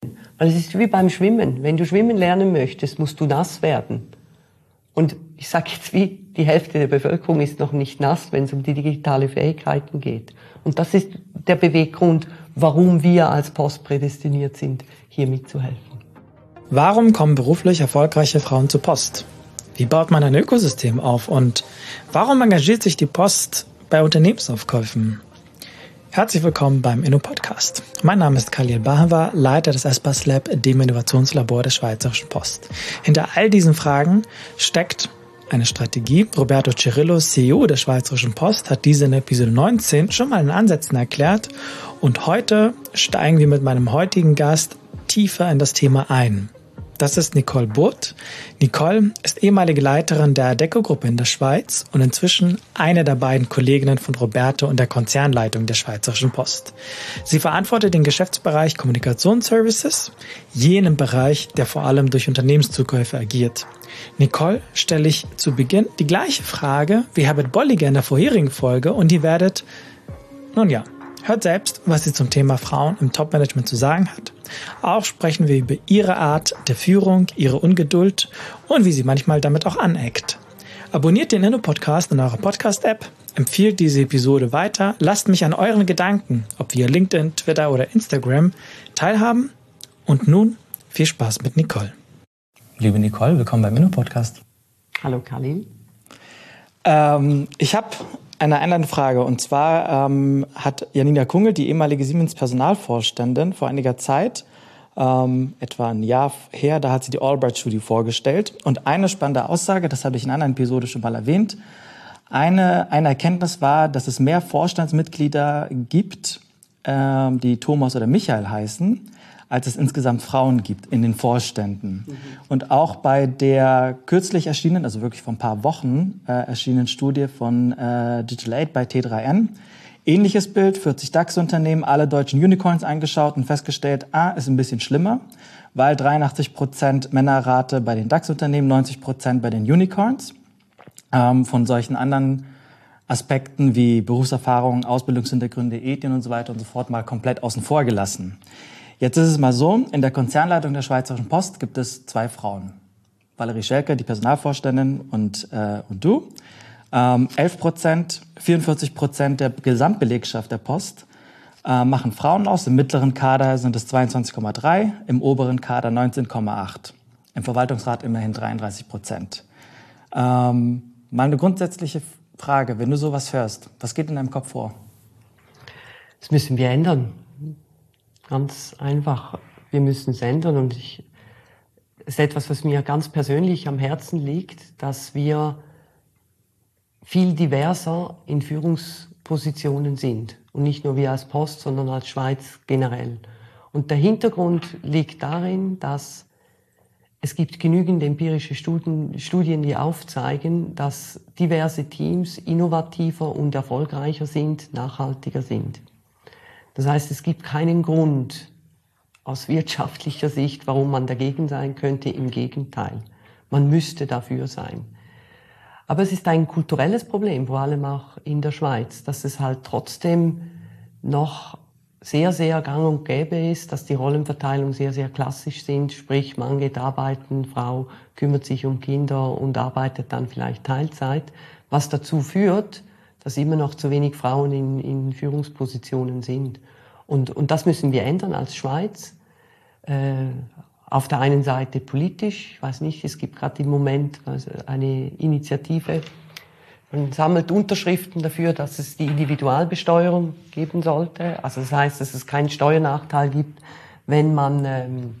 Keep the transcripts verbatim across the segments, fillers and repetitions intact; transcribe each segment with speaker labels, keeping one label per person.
Speaker 1: Weil es ist wie beim Schwimmen. Wenn du schwimmen lernen möchtest, musst du nass werden. Und ich sage jetzt, wie die Hälfte der Bevölkerung ist noch nicht nass, wenn es um die digitalen Fähigkeiten geht. Und das ist der Beweggrund, warum wir als Post prädestiniert sind, hier mitzuhelfen.
Speaker 2: Warum kommen beruflich erfolgreiche Frauen zur Post? Wie baut man ein Ökosystem auf? Und warum engagiert sich die Post bei Unternehmensaufkäufen? Herzlich willkommen beim InnoPodcast. Mein Name ist Khalil Bahava, Leiter des Espas Lab, dem Innovationslabor der Schweizerischen Post. Hinter all diesen Fragen steckt eine Strategie. Roberto Cirillo, C E O der Schweizerischen Post, hat diese in Episode neunzehn schon mal in Ansätzen erklärt. Und heute steigen wir mit meinem heutigen Gast tiefer in das Thema ein. Das ist Nicole Burth. Nicole ist ehemalige Leiterin der Adecco-Gruppe in der Schweiz und inzwischen eine der beiden Kolleginnen von Roberto und der Konzernleitung der Schweizerischen Post. Sie verantwortet den Geschäftsbereich Kommunikationsservices, jenen Bereich, der vor allem durch Unternehmenszukäufe agiert. Nicole stelle ich zu Beginn die gleiche Frage wie Herbert Bolliger in der vorherigen Folge und ihr werdet, nun ja, hört selbst, was sie zum Thema Frauen im Top-Management zu sagen hat. Auch sprechen wir über ihre Art der Führung, ihre Ungeduld und wie sie manchmal damit auch aneckt. Abonniert den InnoPodcast in eurer Podcast-App, empfiehlt diese Episode weiter, lasst mich an euren Gedanken, ob via LinkedIn, Twitter oder Instagram, teilhaben. Und nun viel Spaß mit Nicole. Liebe Nicole, willkommen beim InnoPodcast.
Speaker 1: Hallo Khalil.
Speaker 2: Ähm, ich habe eine einleitende Frage, und zwar ähm, hat Janina Kungel, die ehemalige Siemens-Personalvorständin, vor einiger Zeit, ähm, etwa ein Jahr her, da hat sie die Albright-Studie vorgestellt. Und eine spannende Aussage, das habe ich in einer Episode schon mal erwähnt, eine, eine Erkenntnis war, dass es mehr Vorstandsmitglieder gibt, ähm, die Thomas oder Michael heißen, als es insgesamt Frauen gibt in den Vorständen. Mhm. Und auch bei der kürzlich erschienenen, also wirklich vor ein paar Wochen äh, erschienenen Studie von äh, Digital Aid bei T drei N, ähnliches Bild, vierzig DAX-Unternehmen, alle deutschen Unicorns eingeschaut und festgestellt, ah, ist ein bisschen schlimmer, weil dreiundachtzig Prozent Männerrate bei den DAX-Unternehmen, neunzig Prozent bei den Unicorns. Ähm, von solchen anderen Aspekten wie Berufserfahrung, Ausbildungshintergründe, Ethik und so weiter und so fort mal komplett außen vor gelassen. Jetzt ist es mal so, in der Konzernleitung der Schweizerischen Post gibt es zwei Frauen. Valerie Schelke, die Personalvorständin, und, äh, und du. Ähm, elf Prozent, vierundvierzig Prozent der Gesamtbelegschaft der Post äh, machen Frauen aus. Im mittleren Kader sind es zweiundzwanzig Komma drei, im oberen Kader neunzehn Komma acht. Im Verwaltungsrat immerhin dreiunddreißig Prozent. Ähm, mal eine grundsätzliche Frage, wenn du sowas hörst, was geht in deinem Kopf vor?
Speaker 1: Das müssen wir ändern. Ganz einfach. Wir müssen es ändern, und ich, es ist etwas, was mir ganz persönlich am Herzen liegt, dass wir viel diverser in Führungspositionen sind. Und nicht nur wir als Post, sondern als Schweiz generell. Und der Hintergrund liegt darin, dass es gibt genügend empirische Studien, Studien, die aufzeigen, dass diverse Teams innovativer und erfolgreicher sind, nachhaltiger sind. Das heißt, es gibt keinen Grund aus wirtschaftlicher Sicht, warum man dagegen sein könnte. Im Gegenteil, man müsste dafür sein. Aber es ist ein kulturelles Problem, vor allem auch in der Schweiz, dass es halt trotzdem noch sehr, sehr gang und gäbe ist, dass die Rollenverteilung sehr, sehr klassisch sind. Sprich, Mann geht arbeiten, Frau kümmert sich um Kinder und arbeitet dann vielleicht Teilzeit, was dazu führt, dass immer noch zu wenig Frauen in, in Führungspositionen sind. Und, und das müssen wir ändern als Schweiz. Äh, auf der einen Seite politisch, ich weiß nicht, es gibt gerade im Moment eine Initiative, man sammelt Unterschriften dafür, dass es die Individualbesteuerung geben sollte. Also das heißt, dass es keinen Steuernachteil gibt, wenn man ähm,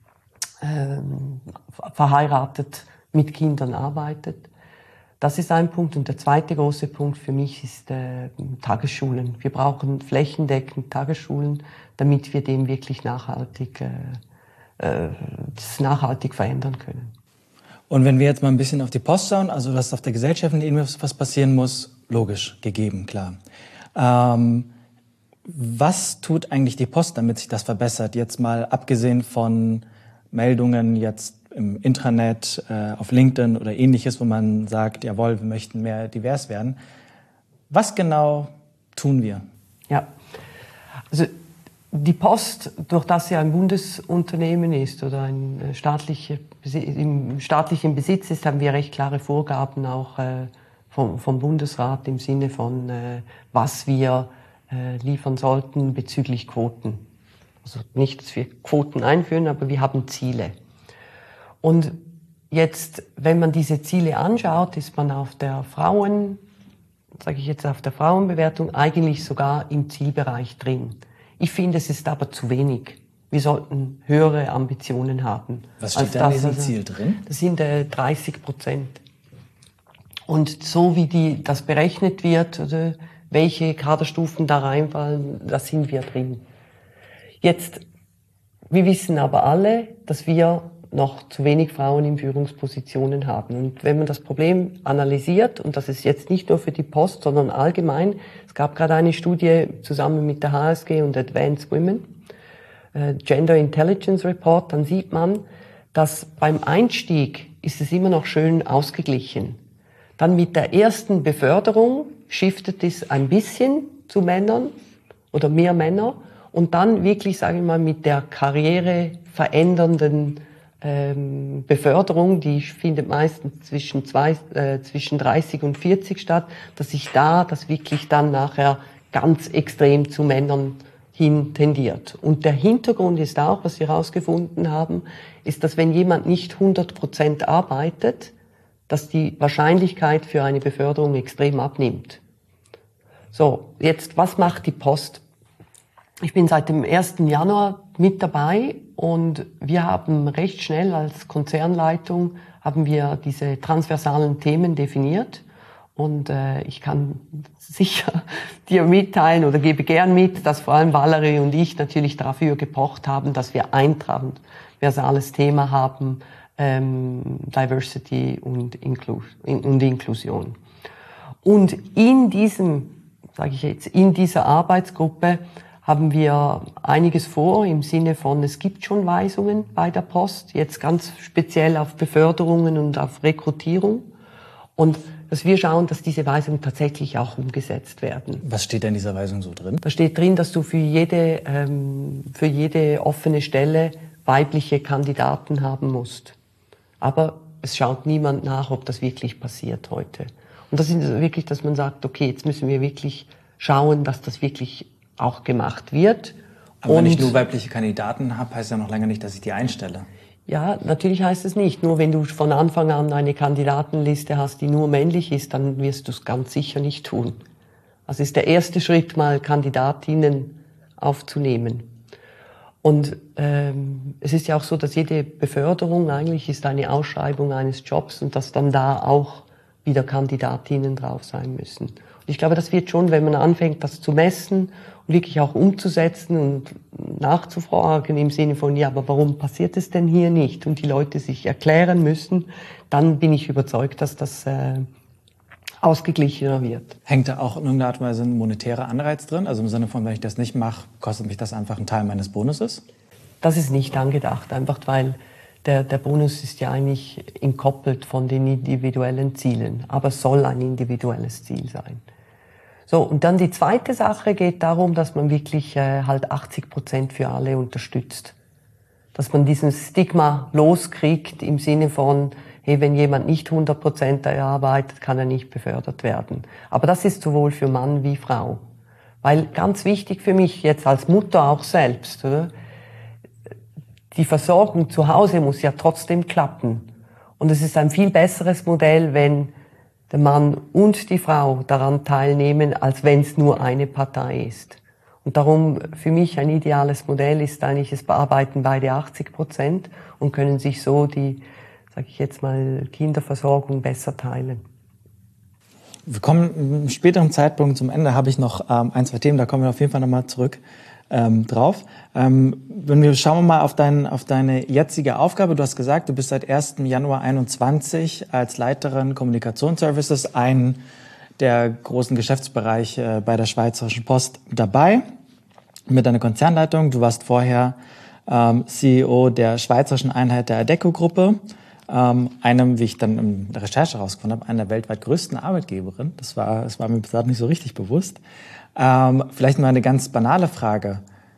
Speaker 1: ähm, verheiratet mit Kindern arbeitet. Das ist ein Punkt. Und der zweite große Punkt für mich ist äh, Tagesschulen. Wir brauchen flächendeckend Tagesschulen, damit wir dem wirklich nachhaltig, äh, äh, das nachhaltig verändern können.
Speaker 2: Und wenn wir jetzt mal ein bisschen auf die Post schauen, also dass auf der gesellschaftlichen Ebene was passieren muss, logisch, gegeben, klar. Ähm, was tut eigentlich die Post, damit sich das verbessert? Jetzt mal abgesehen von Meldungen jetzt im Intranet, äh, auf LinkedIn oder ähnliches, wo man sagt, jawohl, wir möchten mehr divers werden. Was genau tun wir?
Speaker 1: Ja, also Die Post, durch das sie ein Bundesunternehmen ist oder ein staatliche, im staatlichen Besitz ist, haben wir recht klare Vorgaben auch äh, vom, vom Bundesrat im Sinne von, äh, was wir äh, liefern sollten bezüglich Quoten. Also nicht, dass wir Quoten einführen, aber wir haben Ziele. Und jetzt, wenn man diese Ziele anschaut, ist man auf der Frauen, sage ich jetzt auf der Frauenbewertung, eigentlich sogar im Zielbereich drin. Ich finde, es ist aber zu wenig. Wir sollten höhere Ambitionen haben.
Speaker 2: Was steht da in diesem Ziel drin?
Speaker 1: Das sind äh, dreißig Prozent. Und so wie die, das berechnet wird, oder welche Kaderstufen da reinfallen, da sind wir drin. Jetzt, wir wissen aber alle, dass wir noch zu wenig Frauen in Führungspositionen haben. Und wenn man das Problem analysiert, und das ist jetzt nicht nur für die Post, sondern allgemein, es gab gerade eine Studie zusammen mit der H S G und Advanced Women, äh, Gender Intelligence Report, dann sieht man, dass beim Einstieg ist es immer noch schön ausgeglichen. Dann mit der ersten Beförderung shiftet es ein bisschen zu Männern oder mehr Männer und dann wirklich, sage ich mal, mit der Karriere verändernden Ähm, Beförderung, die findet meistens zwischen, zwei, äh, zwischen dreißig und vierzig statt, dass sich da das wirklich dann nachher ganz extrem zu Männern hin tendiert. Und der Hintergrund ist auch, was wir herausgefunden haben, ist, dass wenn jemand nicht hundert Prozent arbeitet, dass die Wahrscheinlichkeit für eine Beförderung extrem abnimmt. So, jetzt, was macht die Post? Ich bin seit dem ersten Januar mit dabei und wir haben recht schnell als Konzernleitung haben wir diese transversalen Themen definiert und äh, ich kann sicher dir mitteilen oder gebe gern mit, dass vor allem Valerie und ich natürlich dafür gepocht haben, dass wir ein transversales Thema haben, ähm, Diversity und, Inclu- und Inklusion. Und in diesem, sage ich jetzt, in dieser Arbeitsgruppe haben wir einiges vor im Sinne von, es gibt schon Weisungen bei der Post, jetzt ganz speziell auf Beförderungen und auf Rekrutierung. Und dass wir schauen, dass diese Weisungen tatsächlich auch umgesetzt werden.
Speaker 2: Was steht da in dieser Weisung so drin?
Speaker 1: Da steht drin, dass du für jede, ähm, für jede offene Stelle weibliche Kandidaten haben musst. Aber es schaut niemand nach, ob das wirklich passiert heute. Und das ist wirklich, dass man sagt, okay, jetzt müssen wir wirklich schauen, dass das wirklich auch gemacht wird.
Speaker 2: Aber und wenn ich nur weibliche Kandidaten habe, heißt ja noch lange nicht, dass ich die einstelle.
Speaker 1: Ja, natürlich heißt es nicht. Nur wenn du von Anfang an eine Kandidatenliste hast, die nur männlich ist, dann wirst du es ganz sicher nicht tun. Also ist der erste Schritt, mal Kandidatinnen aufzunehmen. Und ähm, es ist ja auch so, dass jede Beförderung eigentlich ist eine Ausschreibung eines Jobs und dass dann da auch wieder Kandidatinnen drauf sein müssen. Und ich glaube, das wird schon, wenn man anfängt, das zu messen und wirklich auch umzusetzen und nachzufragen im Sinne von, ja, aber warum passiert es denn hier nicht? Und die Leute sich erklären müssen, dann bin ich überzeugt, dass das äh, ausgeglichener wird.
Speaker 2: Hängt da auch in irgendeiner Art und Weise ein monetärer Anreiz drin? Also im Sinne von, wenn ich das nicht mache, kostet mich das einfach einen Teil meines Bonuses?
Speaker 1: Das ist nicht angedacht, einfach weil der, der Bonus ist ja eigentlich entkoppelt von den individuellen Zielen, aber es soll ein individuelles Ziel sein. So, und dann die zweite Sache geht darum, dass man wirklich äh, halt achtzig Prozent für alle unterstützt. Dass man diesen Stigma loskriegt im Sinne von, hey, wenn jemand nicht hundert Prozent arbeitet, kann er nicht befördert werden. Aber das ist sowohl für Mann wie Frau. Weil ganz wichtig für mich jetzt als Mutter auch selbst, oder? Die Versorgung zu Hause muss ja trotzdem klappen. Und es ist ein viel besseres Modell, wenn der Mann und die Frau daran teilnehmen, als wenn es nur eine Partei ist. Und darum für mich ein ideales Modell ist eigentlich, es bearbeiten beide achtzig Prozent und können sich so die, sage ich jetzt mal, Kinderversorgung besser teilen.
Speaker 2: Wir kommen im späteren Zeitpunkt zum Ende, habe ich noch ähm, ein, zwei Themen, da kommen wir auf jeden Fall nochmal zurück ähm, drauf. Ähm, wenn wir schauen wir mal auf, dein, auf deine jetzige Aufgabe. Du hast gesagt, du bist seit ersten Januar einundzwanzig als Leiterin Kommunikationsservices ein der großen Geschäftsbereiche bei der Schweizerischen Post dabei mit deiner Konzernleitung. Du warst vorher ähm, C E O der schweizerischen Einheit der Adecco-Gruppe, ähm, einem, wie ich dann in der Recherche herausgefunden habe, einer der weltweit größten Arbeitgeberinnen. Das war, das war mir bis dato nicht so richtig bewusst. Ähm, vielleicht mal eine ganz banale Frage.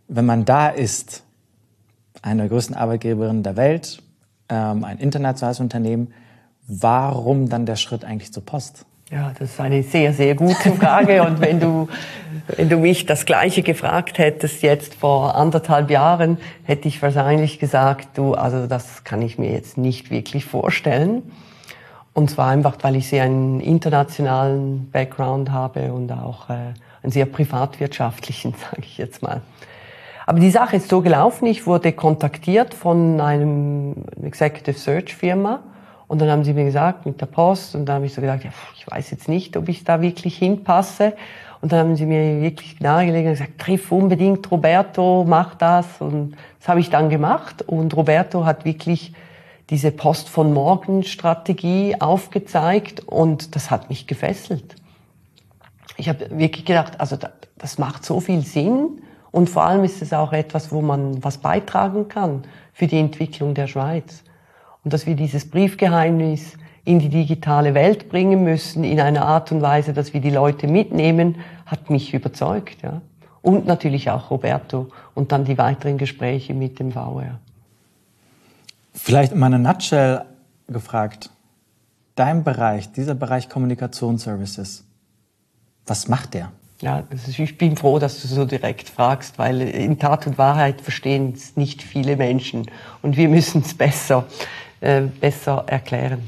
Speaker 2: wenn man da ist, eine der größten Arbeitgeberinnen der Welt, ähm, ein internationales Unternehmen, warum dann der Schritt eigentlich zur Post?
Speaker 1: Ja, das ist eine sehr, sehr gute Frage. Und wenn du, wenn du mich das Gleiche gefragt hättest jetzt vor anderthalb Jahren, hätte ich wahrscheinlich gesagt, du, also das kann ich mir jetzt nicht wirklich vorstellen. Und zwar einfach, weil ich sehr einen internationalen Background habe und auch äh, einen sehr privatwirtschaftlichen, sage ich jetzt mal. Aber die Sache ist so gelaufen, ich wurde kontaktiert von einem Executive Search Firma. Und dann haben sie mir gesagt, mit der Post, und da habe ich so gedacht, ja, ich weiß jetzt nicht, ob ich da wirklich hinpasse. Und dann haben sie mir wirklich nahegelegt und gesagt, triff unbedingt Roberto, mach das. Und das habe ich dann gemacht. Und Roberto hat wirklich diese Post von morgen Strategie aufgezeigt und das hat mich gefesselt. Ich habe wirklich gedacht, also das macht so viel Sinn und vor allem ist es auch etwas, wo man was beitragen kann für die Entwicklung der Schweiz. Und dass wir dieses Briefgeheimnis in die digitale Welt bringen müssen, in einer Art und Weise, dass wir die Leute mitnehmen, hat mich überzeugt. Ja. Und natürlich auch Roberto und dann die weiteren Gespräche mit dem V R.
Speaker 2: Vielleicht in meiner Nutshell gefragt, dein Bereich, dieser Bereich Kommunikationsservices, was macht der?
Speaker 1: Ja, ich bin froh, dass du so direkt fragst, weil in Tat und Wahrheit verstehen es nicht viele Menschen und wir müssen es besser, äh, besser erklären.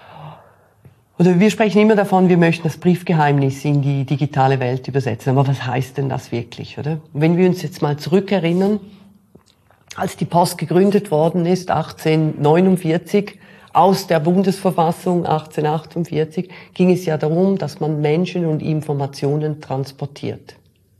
Speaker 1: Oder wir sprechen immer davon, wir möchten das Briefgeheimnis in die digitale Welt übersetzen. Aber was heißt denn das wirklich, oder? Wenn wir uns jetzt mal zurückerinnern, als die Post gegründet worden ist, achtzehnhundertneunundvierzig, aus der Bundesverfassung achtzehnhundertachtundvierzig, ging es ja darum, dass man Menschen und Informationen transportiert.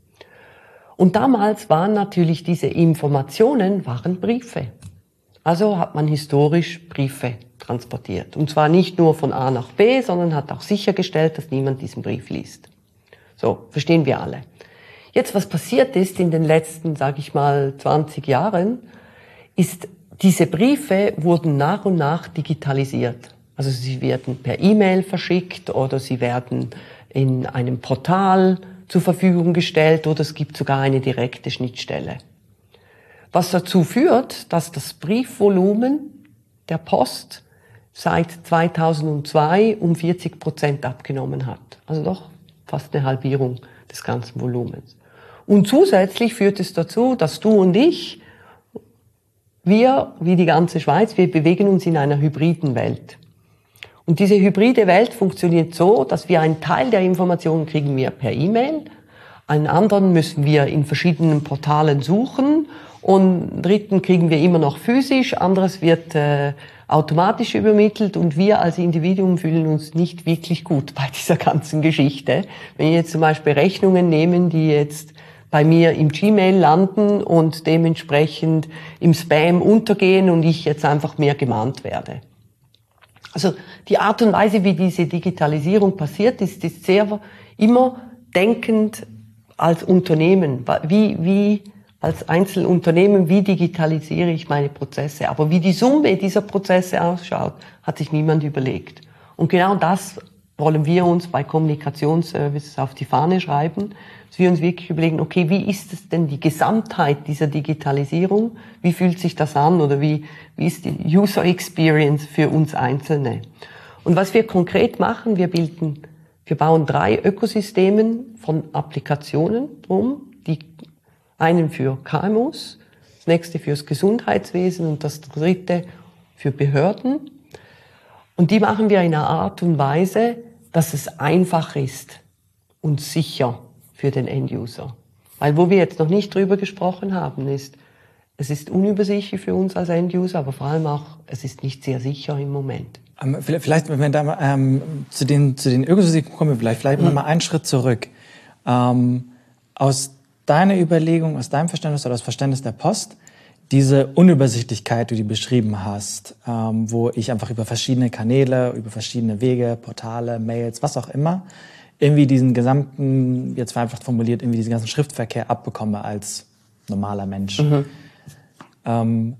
Speaker 1: Und damals waren natürlich diese Informationen, waren Briefe. Also hat man historisch Briefe transportiert. Und zwar nicht nur von A nach B, sondern hat auch sichergestellt, dass niemand diesen Brief liest. So, verstehen wir alle. Jetzt, was passiert ist in den letzten, sage ich mal, zwanzig Jahren, ist, diese Briefe wurden nach und nach digitalisiert. Also sie werden per E-Mail verschickt oder sie werden in einem Portal zur Verfügung gestellt oder es gibt sogar eine direkte Schnittstelle. Was dazu führt, dass das Briefvolumen der Post seit zweitausendzwei um vierzig Prozent abgenommen hat. Also doch fast eine Halbierung des ganzen Volumens. Und zusätzlich führt es dazu, dass du und ich, wir, wie die ganze Schweiz, wir bewegen uns in einer hybriden Welt. Und diese hybride Welt funktioniert so, dass wir einen Teil der Informationen kriegen wir per E-Mail, einen anderen müssen wir in verschiedenen Portalen suchen und einen dritten kriegen wir immer noch physisch, anderes wird äh, automatisch übermittelt und wir als Individuum fühlen uns nicht wirklich gut bei dieser ganzen Geschichte. Wenn wir jetzt zum Beispiel Rechnungen nehmen, die jetzt bei mir im Gmail landen und dementsprechend im Spam untergehen und ich jetzt einfach mehr gemahnt werde. Also die Art und Weise, wie diese Digitalisierung passiert ist, ist sehr immer denkend als Unternehmen. Wie, wie als Einzelunternehmen, wie digitalisiere ich meine Prozesse? Aber wie die Summe dieser Prozesse ausschaut, hat sich niemand überlegt. Und genau das wollen wir uns bei Kommunikationsservices auf die Fahne schreiben, dass wir uns wirklich überlegen, okay, wie ist es denn die Gesamtheit dieser Digitalisierung? Wie fühlt sich das an oder wie, wie ist die User Experience für uns Einzelne? Und was wir konkret machen, wir bilden, wir bauen drei Ökosystemen von Applikationen drum, die einen für K M Us, das nächste fürs Gesundheitswesen und das dritte für Behörden. Und die machen wir in einer Art und Weise, dass es einfach ist und sicher für den End-User. Weil wo wir jetzt noch nicht drüber gesprochen haben, ist, es ist unübersichtlich für uns als End-User, aber vor allem auch, es ist nicht sehr sicher im Moment.
Speaker 2: Vielleicht, wenn wir da ähm, zu den, zu den Ökosystemen kommen, vielleicht, vielleicht mhm. noch mal einen Schritt zurück. Ähm, aus deiner Überlegung, aus deinem Verständnis oder aus Verständnis der Post, diese Unübersichtlichkeit, die du beschrieben hast, ähm, wo ich einfach über verschiedene Kanäle, über verschiedene Wege, Portale, Mails, was auch immer, irgendwie diesen gesamten, jetzt vereinfacht formuliert, irgendwie diesen ganzen Schriftverkehr abbekomme als normaler Mensch. Mhm. Ähm,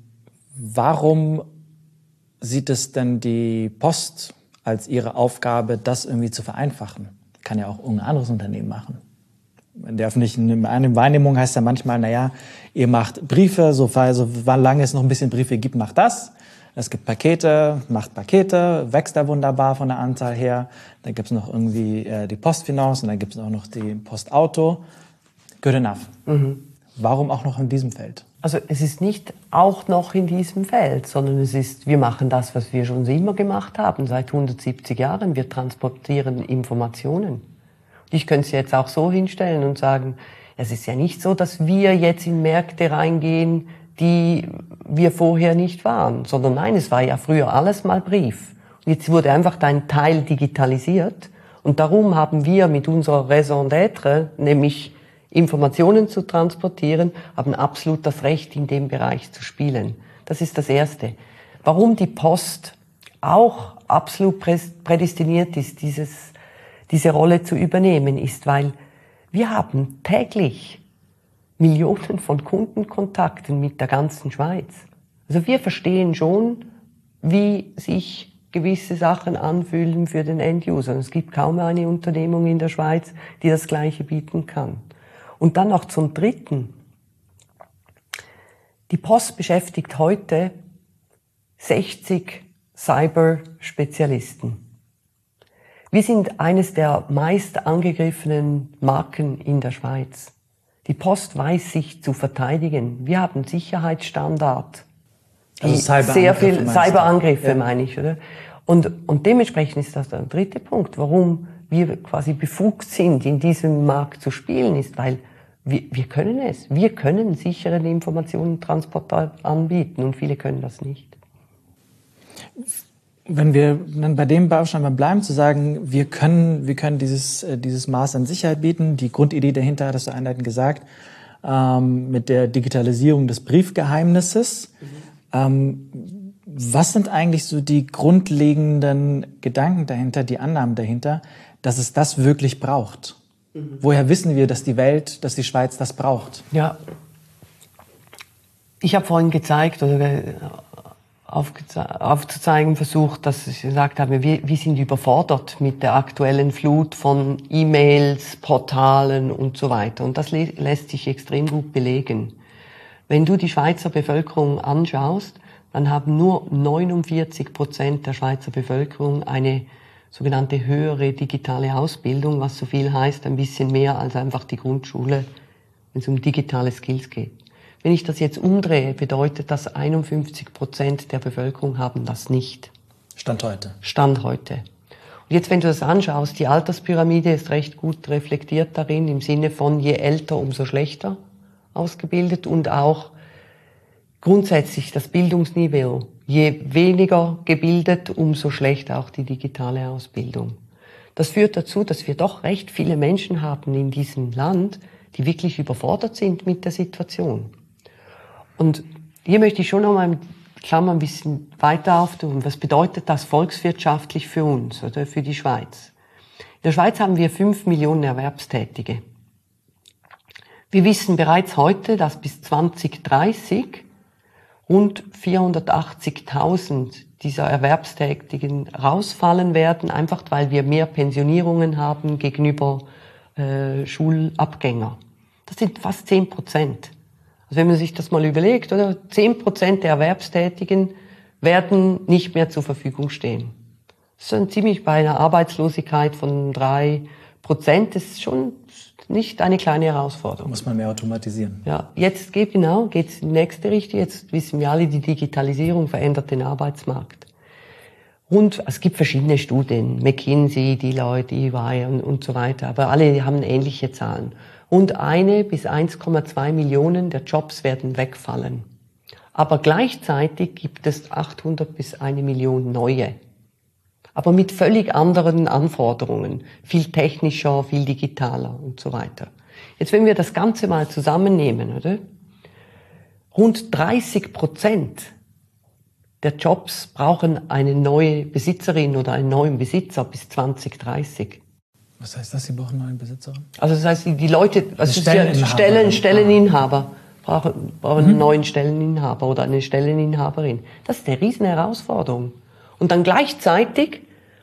Speaker 2: warum sieht es denn die Post als ihre Aufgabe, das irgendwie zu vereinfachen? Kann ja auch irgendein anderes Unternehmen machen. in der öffentlichen Wahrnehmung heißt ja manchmal, naja, ihr macht Briefe, so, so lange es noch ein bisschen Briefe gibt, macht das. Es gibt Pakete, macht Pakete, wächst da wunderbar von der Anzahl her. Dann gibt's noch irgendwie äh, die Postfinance und dann gibt's auch noch die Postauto. Good enough. Mhm. Warum auch noch in diesem Feld?
Speaker 1: Also es ist nicht auch noch in diesem Feld, sondern es ist, wir machen das, was wir schon immer gemacht haben, seit hundertsiebzig Jahren. Wir transportieren Informationen. Ich könnte es jetzt auch so hinstellen und sagen, es ist ja nicht so, dass wir jetzt in Märkte reingehen, die wir vorher nicht waren, sondern nein, es war ja früher alles mal Brief. Und jetzt wurde einfach ein Teil digitalisiert und darum haben wir mit unserer Raison d'être, nämlich Informationen zu transportieren, haben absolut das Recht, in dem Bereich zu spielen. Das ist das Erste. Warum die Post auch absolut prädestiniert ist, dieses, diese Rolle zu übernehmen, ist, weil wir haben täglich Millionen von Kundenkontakten mit der ganzen Schweiz. Also wir verstehen schon, wie sich gewisse Sachen anfühlen für den Enduser. Es gibt kaum eine Unternehmung in der Schweiz, die das Gleiche bieten kann. Und dann noch zum Dritten. Die Post beschäftigt heute sechzig Cyberspezialisten. Wir sind eines der meist angegriffenen Marken in der Schweiz. Die Post weiß sich zu verteidigen. Wir haben Sicherheitsstandard.
Speaker 2: Also
Speaker 1: sehr viel Cyberangriffe,
Speaker 2: ja.
Speaker 1: meine ich, oder? Und, und dementsprechend ist das der dritte Punkt, warum wir quasi befugt sind, in diesem Markt zu spielen, ist, weil wir, wir können es. Wir können sicheren Informationentransport anbieten und viele können das nicht.
Speaker 2: Wenn wir dann bei dem Baustein bleiben, zu sagen, wir können, wir können dieses, dieses Maß an Sicherheit bieten, die Grundidee dahinter, hattest du einleitend gesagt, ähm, mit der Digitalisierung des Briefgeheimnisses. Mhm. Ähm, was sind eigentlich so die grundlegenden Gedanken dahinter, die Annahmen dahinter, dass es das wirklich braucht? Mhm. Woher wissen wir, dass die Welt, dass die Schweiz das braucht?
Speaker 1: Ja, ich habe vorhin gezeigt, oder aufzuzeigen versucht, dass ich gesagt habe, wir, wir sind überfordert mit der aktuellen Flut von E-Mails, Portalen und so weiter. Und das lässt sich extrem gut belegen. Wenn du die Schweizer Bevölkerung anschaust, dann haben nur neunundvierzig Prozent der Schweizer Bevölkerung eine sogenannte höhere digitale Ausbildung, was so viel heißt, ein bisschen mehr als einfach die Grundschule, wenn es um digitale Skills geht. Wenn ich das jetzt umdrehe, bedeutet das, einundfünfzig Prozent der Bevölkerung haben das nicht.
Speaker 2: Stand heute.
Speaker 1: Stand heute. Und jetzt, wenn du das anschaust, die Alterspyramide ist recht gut reflektiert darin, im Sinne von je älter, umso schlechter ausgebildet und auch grundsätzlich das Bildungsniveau. Je weniger gebildet, umso schlechter auch die digitale Ausbildung. Das führt dazu, dass wir doch recht viele Menschen haben in diesem Land, die wirklich überfordert sind mit der Situation. Und hier möchte ich schon noch mal mit Klammer ein bisschen weiter auftun. Was bedeutet das volkswirtschaftlich für uns oder für die Schweiz? In der Schweiz haben wir fünf Millionen Erwerbstätige. Wir wissen bereits heute, dass bis zwanzig dreißig rund vierhundertachtzigtausend dieser Erwerbstätigen rausfallen werden, einfach weil wir mehr Pensionierungen haben gegenüber äh, Schulabgänger. Das sind fast zehn Prozent. Also wenn man sich das mal überlegt, oder? zehn Prozent der Erwerbstätigen werden nicht mehr zur Verfügung stehen. Das ist dann ziemlich bei einer Arbeitslosigkeit von drei Prozent. Das ist schon nicht eine kleine Herausforderung.
Speaker 2: Muss man mehr automatisieren.
Speaker 1: Ja, jetzt geht genau, geht's in die nächste Richtung. Jetzt wissen wir alle, die Digitalisierung verändert den Arbeitsmarkt. Und es gibt verschiedene Studien, McKinsey, Deloitte, E Y und, und so weiter, aber alle haben ähnliche Zahlen. Rund eine bis eins Komma zwei Millionen der Jobs werden wegfallen. Aber gleichzeitig gibt es achthundert bis eine Million neue. Aber mit völlig anderen Anforderungen. Viel technischer, viel digitaler und so weiter. Jetzt, wenn wir das Ganze mal zusammennehmen, oder? Rund dreißig Prozent der Jobs brauchen eine neue Besitzerin oder einen neuen Besitzer bis zwanzig dreißig.
Speaker 2: Was heißt das, Sie brauchen einen neuen Besitzer?
Speaker 1: Also das heißt, die Leute, also
Speaker 2: Stelleninhaber.
Speaker 1: Stellen, Stelleninhaber brauchen, brauchen
Speaker 2: Mhm.
Speaker 1: einen neuen Stelleninhaber oder eine Stelleninhaberin. Das ist eine riesen Herausforderung. Und dann gleichzeitig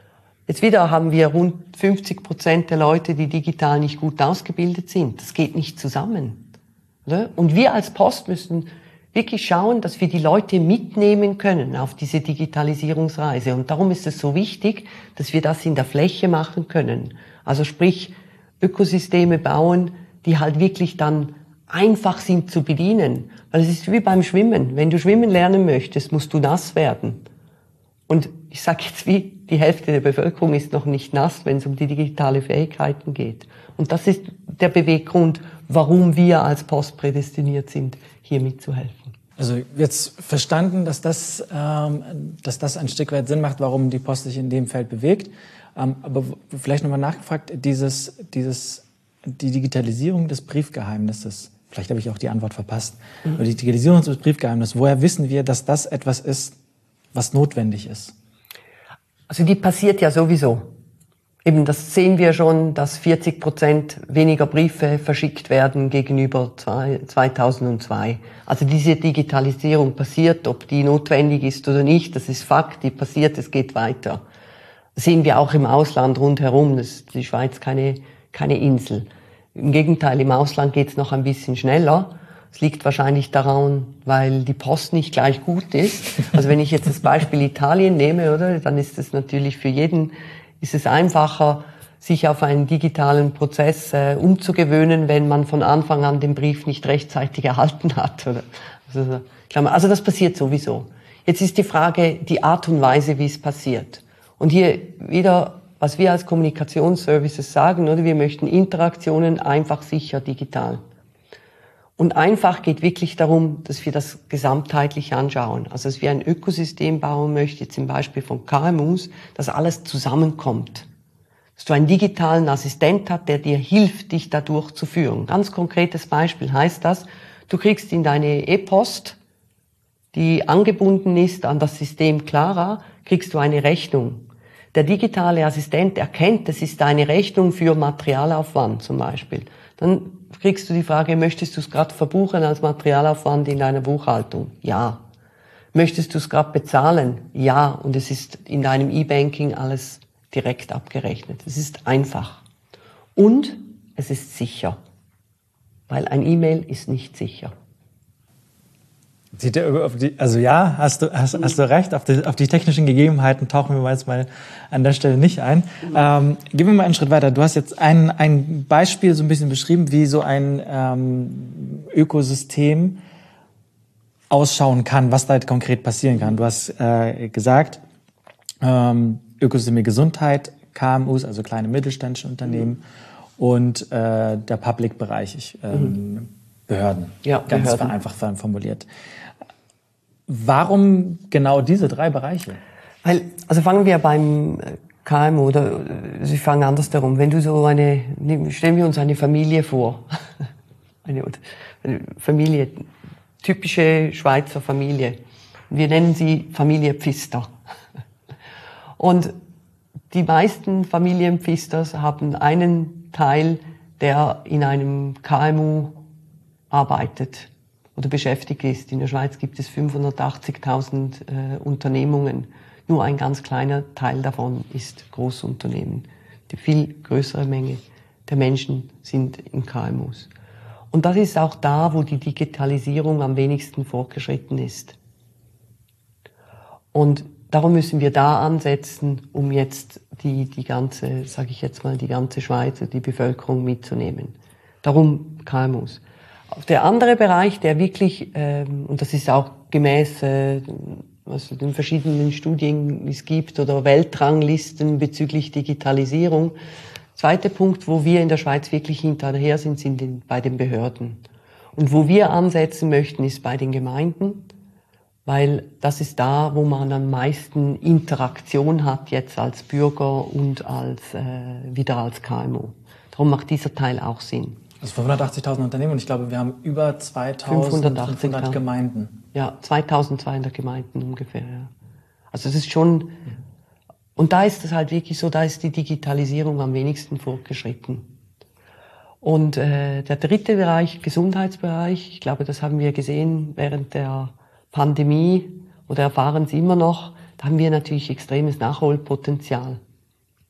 Speaker 1: Jetzt wieder haben wir rund fünfzig Prozent der Leute, die digital nicht gut ausgebildet sind. Das geht nicht zusammen. Oder? Und wir als Post müssen wirklich schauen, dass wir die Leute mitnehmen können auf diese Digitalisierungsreise. Und darum ist es so wichtig, dass wir das in der Fläche machen können. Also sprich, Ökosysteme bauen, die halt wirklich dann einfach sind zu bedienen. Weil es ist wie beim Schwimmen. Wenn du schwimmen lernen möchtest, musst du nass werden. Und ich sage jetzt, wie die Hälfte der Bevölkerung ist noch nicht nass, wenn es um die digitale Fähigkeiten geht. Und das ist der Beweggrund, warum wir als Post prädestiniert sind, hier mitzuhelfen.
Speaker 2: Also jetzt verstanden, dass das, ähm, dass das ein Stück weit Sinn macht, warum die Post sich in dem Feld bewegt. Ähm, aber vielleicht nochmal nachgefragt, dieses, dieses, die Digitalisierung des Briefgeheimnisses, vielleicht habe ich auch die Antwort verpasst, mhm. aber die Digitalisierung des Briefgeheimnisses, woher wissen wir, dass das etwas ist, was notwendig ist?
Speaker 1: Also die passiert ja sowieso. Eben, das sehen wir schon, dass vierzig Prozent weniger Briefe verschickt werden gegenüber zweitausendzwei. Also diese Digitalisierung passiert, ob die notwendig ist oder nicht, das ist Fakt, die passiert, es geht weiter. Das sehen wir auch im Ausland rundherum, das ist die Schweiz keine, keine Insel. Im Gegenteil, im Ausland geht es noch ein bisschen schneller. Es liegt wahrscheinlich daran, weil die Post nicht gleich gut ist. Also wenn ich jetzt das Beispiel Italien nehme, oder, dann ist es natürlich für jeden, ist es einfacher, sich auf einen digitalen Prozess äh, umzugewöhnen, wenn man von Anfang an den Brief nicht rechtzeitig erhalten hat. Oder? Also, also das passiert sowieso. Jetzt ist die Frage, die Art und Weise, wie es passiert. Und hier wieder, was wir als Kommunikationsservices sagen, oder, wir möchten Interaktionen einfach, sicher, digital. Und einfach geht wirklich darum, dass wir das gesamtheitlich anschauen. Also dass wir ein Ökosystem bauen möchten, jetzt im Beispiel von K M Us, dass alles zusammenkommt. Dass du einen digitalen Assistent hast, der dir hilft, dich da durchzuführen. Ganz konkretes Beispiel heißt das, du kriegst in deine E-Post, die angebunden ist an das System Clara, kriegst du eine Rechnung. Der digitale Assistent erkennt, das ist eine Rechnung für Materialaufwand zum Beispiel. Dann kriegst du die Frage, möchtest du es gerade verbuchen als Materialaufwand in deiner Buchhaltung? Ja. Möchtest du es gerade bezahlen? Ja. Und es ist in deinem E-Banking alles direkt abgerechnet. Es ist einfach. Und es ist sicher. Weil ein E-Mail ist nicht sicher.
Speaker 2: Also ja, hast du, hast, hast du recht, auf die, auf die technischen Gegebenheiten tauchen wir jetzt mal an der Stelle nicht ein. Ähm, gehen wir mal einen Schritt weiter. Du hast jetzt ein, ein Beispiel so ein bisschen beschrieben, wie so ein ähm, Ökosystem ausschauen kann, was da halt konkret passieren kann. Du hast äh, gesagt, ähm, Ökosysteme Gesundheit, K M Us, also kleine mittelständische Unternehmen und äh, der Public-Bereich, ich, ähm, mhm. Behörden,
Speaker 1: ja,
Speaker 2: ganz
Speaker 1: Behörden.
Speaker 2: vereinfacht formuliert. Warum genau diese drei Bereiche?
Speaker 1: Weil, also fangen wir beim K M U, oder Sie fangen andersherum. Wenn du so eine, stellen wir uns eine Familie vor, eine, eine Familie, typische Schweizer Familie. Wir nennen sie Familie Pfister. Und die meisten Familienpfisters haben einen Teil, der in einem K M U arbeitet oder beschäftigt ist. In der Schweiz gibt es fünfhundertachtzigtausend äh, Unternehmungen. Nur ein ganz kleiner Teil davon ist Großunternehmen. Die viel größere Menge der Menschen sind in K M Us. Und das ist auch da, wo die Digitalisierung am wenigsten fortgeschritten ist. Und darum müssen wir da ansetzen, um jetzt die, die ganze, sage ich jetzt mal, die ganze Schweiz, die Bevölkerung mitzunehmen. Darum K M Us. Der andere Bereich, der wirklich, ähm, und das ist auch gemäß äh, was den verschiedenen Studien es gibt oder Weltranglisten bezüglich Digitalisierung. Zweiter Punkt, wo wir in der Schweiz wirklich hinterher sind, sind in, bei den Behörden. Und wo wir ansetzen möchten, ist bei den Gemeinden, weil das ist da, wo man am meisten Interaktion hat jetzt als Bürger und als äh, wieder als K M U. Darum macht dieser Teil auch Sinn.
Speaker 2: Also fünfhundertachtzigtausend Unternehmen und ich glaube, wir haben über zweitausendfünfhundert Gemeinden.
Speaker 1: Ja, zweitausendzweihundert Gemeinden ungefähr. Ja. Also das ist schon, und da ist es halt wirklich so, da ist die Digitalisierung am wenigsten fortgeschritten. Und äh, der dritte Bereich, Gesundheitsbereich, ich glaube, das haben wir gesehen während der Pandemie oder erfahren es immer noch, da haben wir natürlich extremes Nachholpotenzial.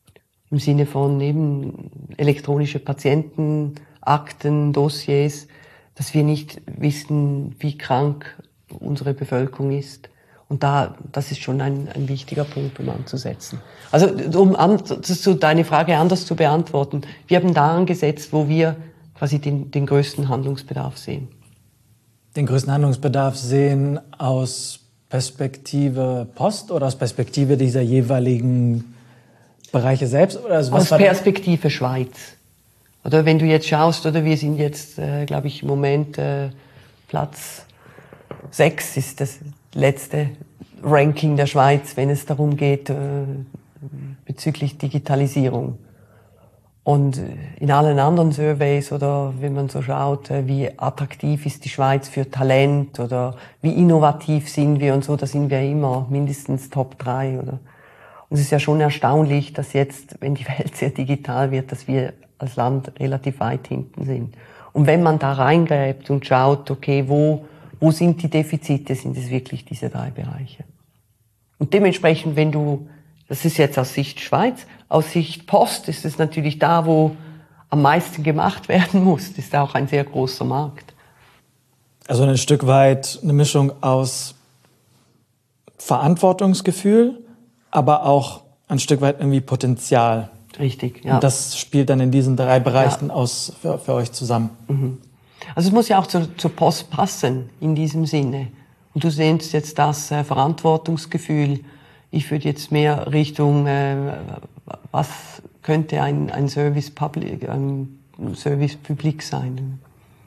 Speaker 1: im Sinne von eben elektronische Patientenakten, Dossiers, dass wir nicht wissen, wie krank unsere Bevölkerung ist. Und da, das ist schon ein, ein wichtiger Punkt, um anzusetzen. Also, um an, zu, deine Frage anders zu beantworten, wir haben da angesetzt, wo wir quasi den, den größten Handlungsbedarf sehen.
Speaker 2: Den größten Handlungsbedarf sehen aus Perspektive Post oder aus Perspektive dieser jeweiligen Bereiche selbst? Oder also was
Speaker 1: aus Perspektive Schweiz. Oder wenn du jetzt schaust, oder wir sind jetzt, äh, glaube ich, im Moment äh, Platz sechs ist das letzte Ranking der Schweiz, wenn es darum geht, äh, bezüglich Digitalisierung. Und in allen anderen Surveys oder wenn man so schaut, äh, wie attraktiv ist die Schweiz für Talent oder wie innovativ sind wir und so, da sind wir immer mindestens Top drei, oder? Und es ist ja schon erstaunlich, dass jetzt, wenn die Welt sehr digital wird, dass wir als Land relativ weit hinten sind. Und wenn man da reingräbt und schaut, okay, wo Wo sind die Defizite? Sind es wirklich diese drei Bereiche? Und dementsprechend, wenn du, das ist jetzt aus Sicht Schweiz, aus Sicht Post ist es natürlich da, wo am meisten gemacht werden muss. Das ist auch ein sehr großer Markt.
Speaker 2: Also ein Stück weit eine Mischung aus Verantwortungsgefühl, aber auch ein Stück weit irgendwie Potenzial.
Speaker 1: Richtig, ja.
Speaker 2: Und das spielt dann in diesen drei Bereichen
Speaker 1: ja.
Speaker 2: aus für, für euch zusammen.
Speaker 1: Mhm. Also es muss ja auch zur, zur Post passen in diesem Sinne. Und du siehst jetzt das äh, Verantwortungsgefühl. Ich würde jetzt mehr Richtung, äh, was könnte ein, ein Service Public, ein Service Public sein?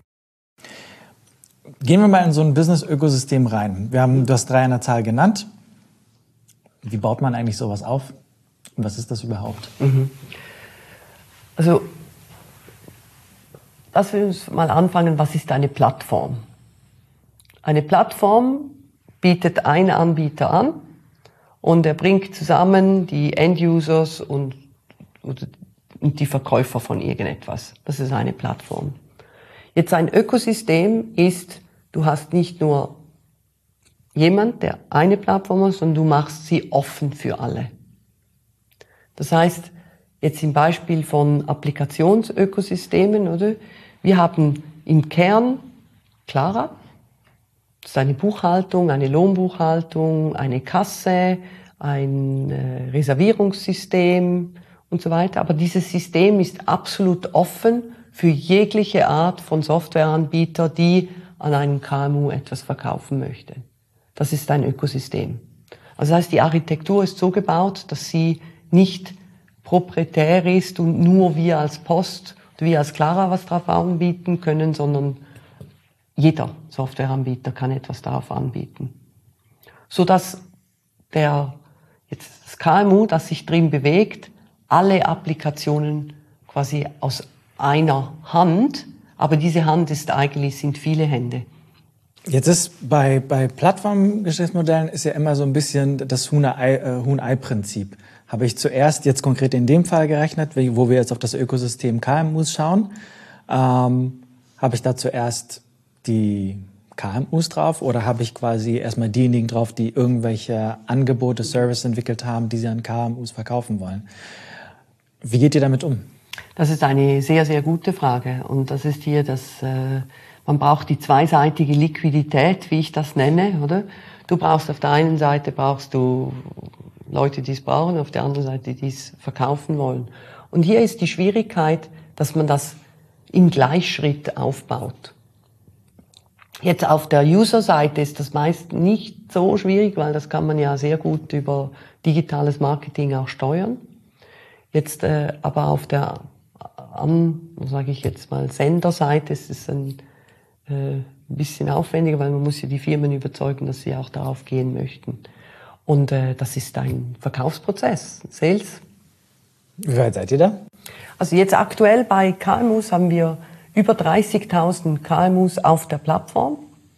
Speaker 2: Gehen wir mal in so ein Business-Ökosystem rein. Wir haben, du hast drei an der Zahl genannt. Wie baut man eigentlich sowas auf? Und was ist das überhaupt?
Speaker 1: Mhm. Also lass uns mal anfangen, was ist eine Plattform? Eine Plattform bietet ein Anbieter an und er bringt zusammen die End-Users und, und die Verkäufer von irgendetwas. Das ist eine Plattform. Jetzt ein Ökosystem ist, du hast nicht nur jemand, der eine Plattform hat, sondern du machst sie offen für alle. Das heißt, jetzt im Beispiel von Applikationsökosystemen, oder? Wir haben im Kern Clara, das ist eine Buchhaltung, eine Lohnbuchhaltung, eine Kasse, ein äh, Reservierungssystem und so weiter. Aber dieses System ist absolut offen für jegliche Art von Softwareanbieter, die an einen K M U etwas verkaufen möchte. Das ist ein Ökosystem. Also das heißt, die Architektur ist so gebaut, dass sie nicht proprietär ist und nur wir als Post, wir als Clara was darauf anbieten können, sondern jeder Softwareanbieter kann etwas darauf anbieten. Sodass der, jetzt das K M U, das sich drin bewegt, alle Applikationen quasi aus einer Hand, aber diese Hand ist eigentlich, sind viele Hände.
Speaker 2: Jetzt ist bei, bei Plattformgeschäftsmodellen ist ja immer so ein bisschen das Huhn-Ei-Prinzip. Habe ich zuerst jetzt konkret in dem Fall gerechnet, wo wir jetzt auf das Ökosystem K M Us schauen, ähm, habe ich da zuerst die K M Us drauf oder habe ich quasi erstmal diejenigen drauf, die irgendwelche Angebote, Services entwickelt haben, die sie an K M Us verkaufen wollen? Wie geht ihr damit um?
Speaker 1: Das ist eine sehr, sehr gute Frage. Und das ist hier das, äh, man braucht die zweiseitige Liquidität, wie ich das nenne, oder? Du brauchst auf der einen Seite brauchst du Leute, die es brauchen, auf der anderen Seite, die es verkaufen wollen. Und hier ist die Schwierigkeit, dass man das im Gleichschritt aufbaut. Jetzt auf der User-Seite ist das meist nicht so schwierig, weil das kann man ja sehr gut über digitales Marketing auch steuern. Jetzt äh, aber auf der, an, sage ich jetzt mal, Senderseite ist es ein äh, bisschen aufwendiger, weil man muss ja die Firmen überzeugen, dass sie auch darauf gehen möchten. Und äh, das ist ein Verkaufsprozess, Sales.
Speaker 2: Wie weit seid ihr da?
Speaker 1: Also jetzt aktuell bei K M Us haben wir über dreißigtausend K M Us auf der Plattform.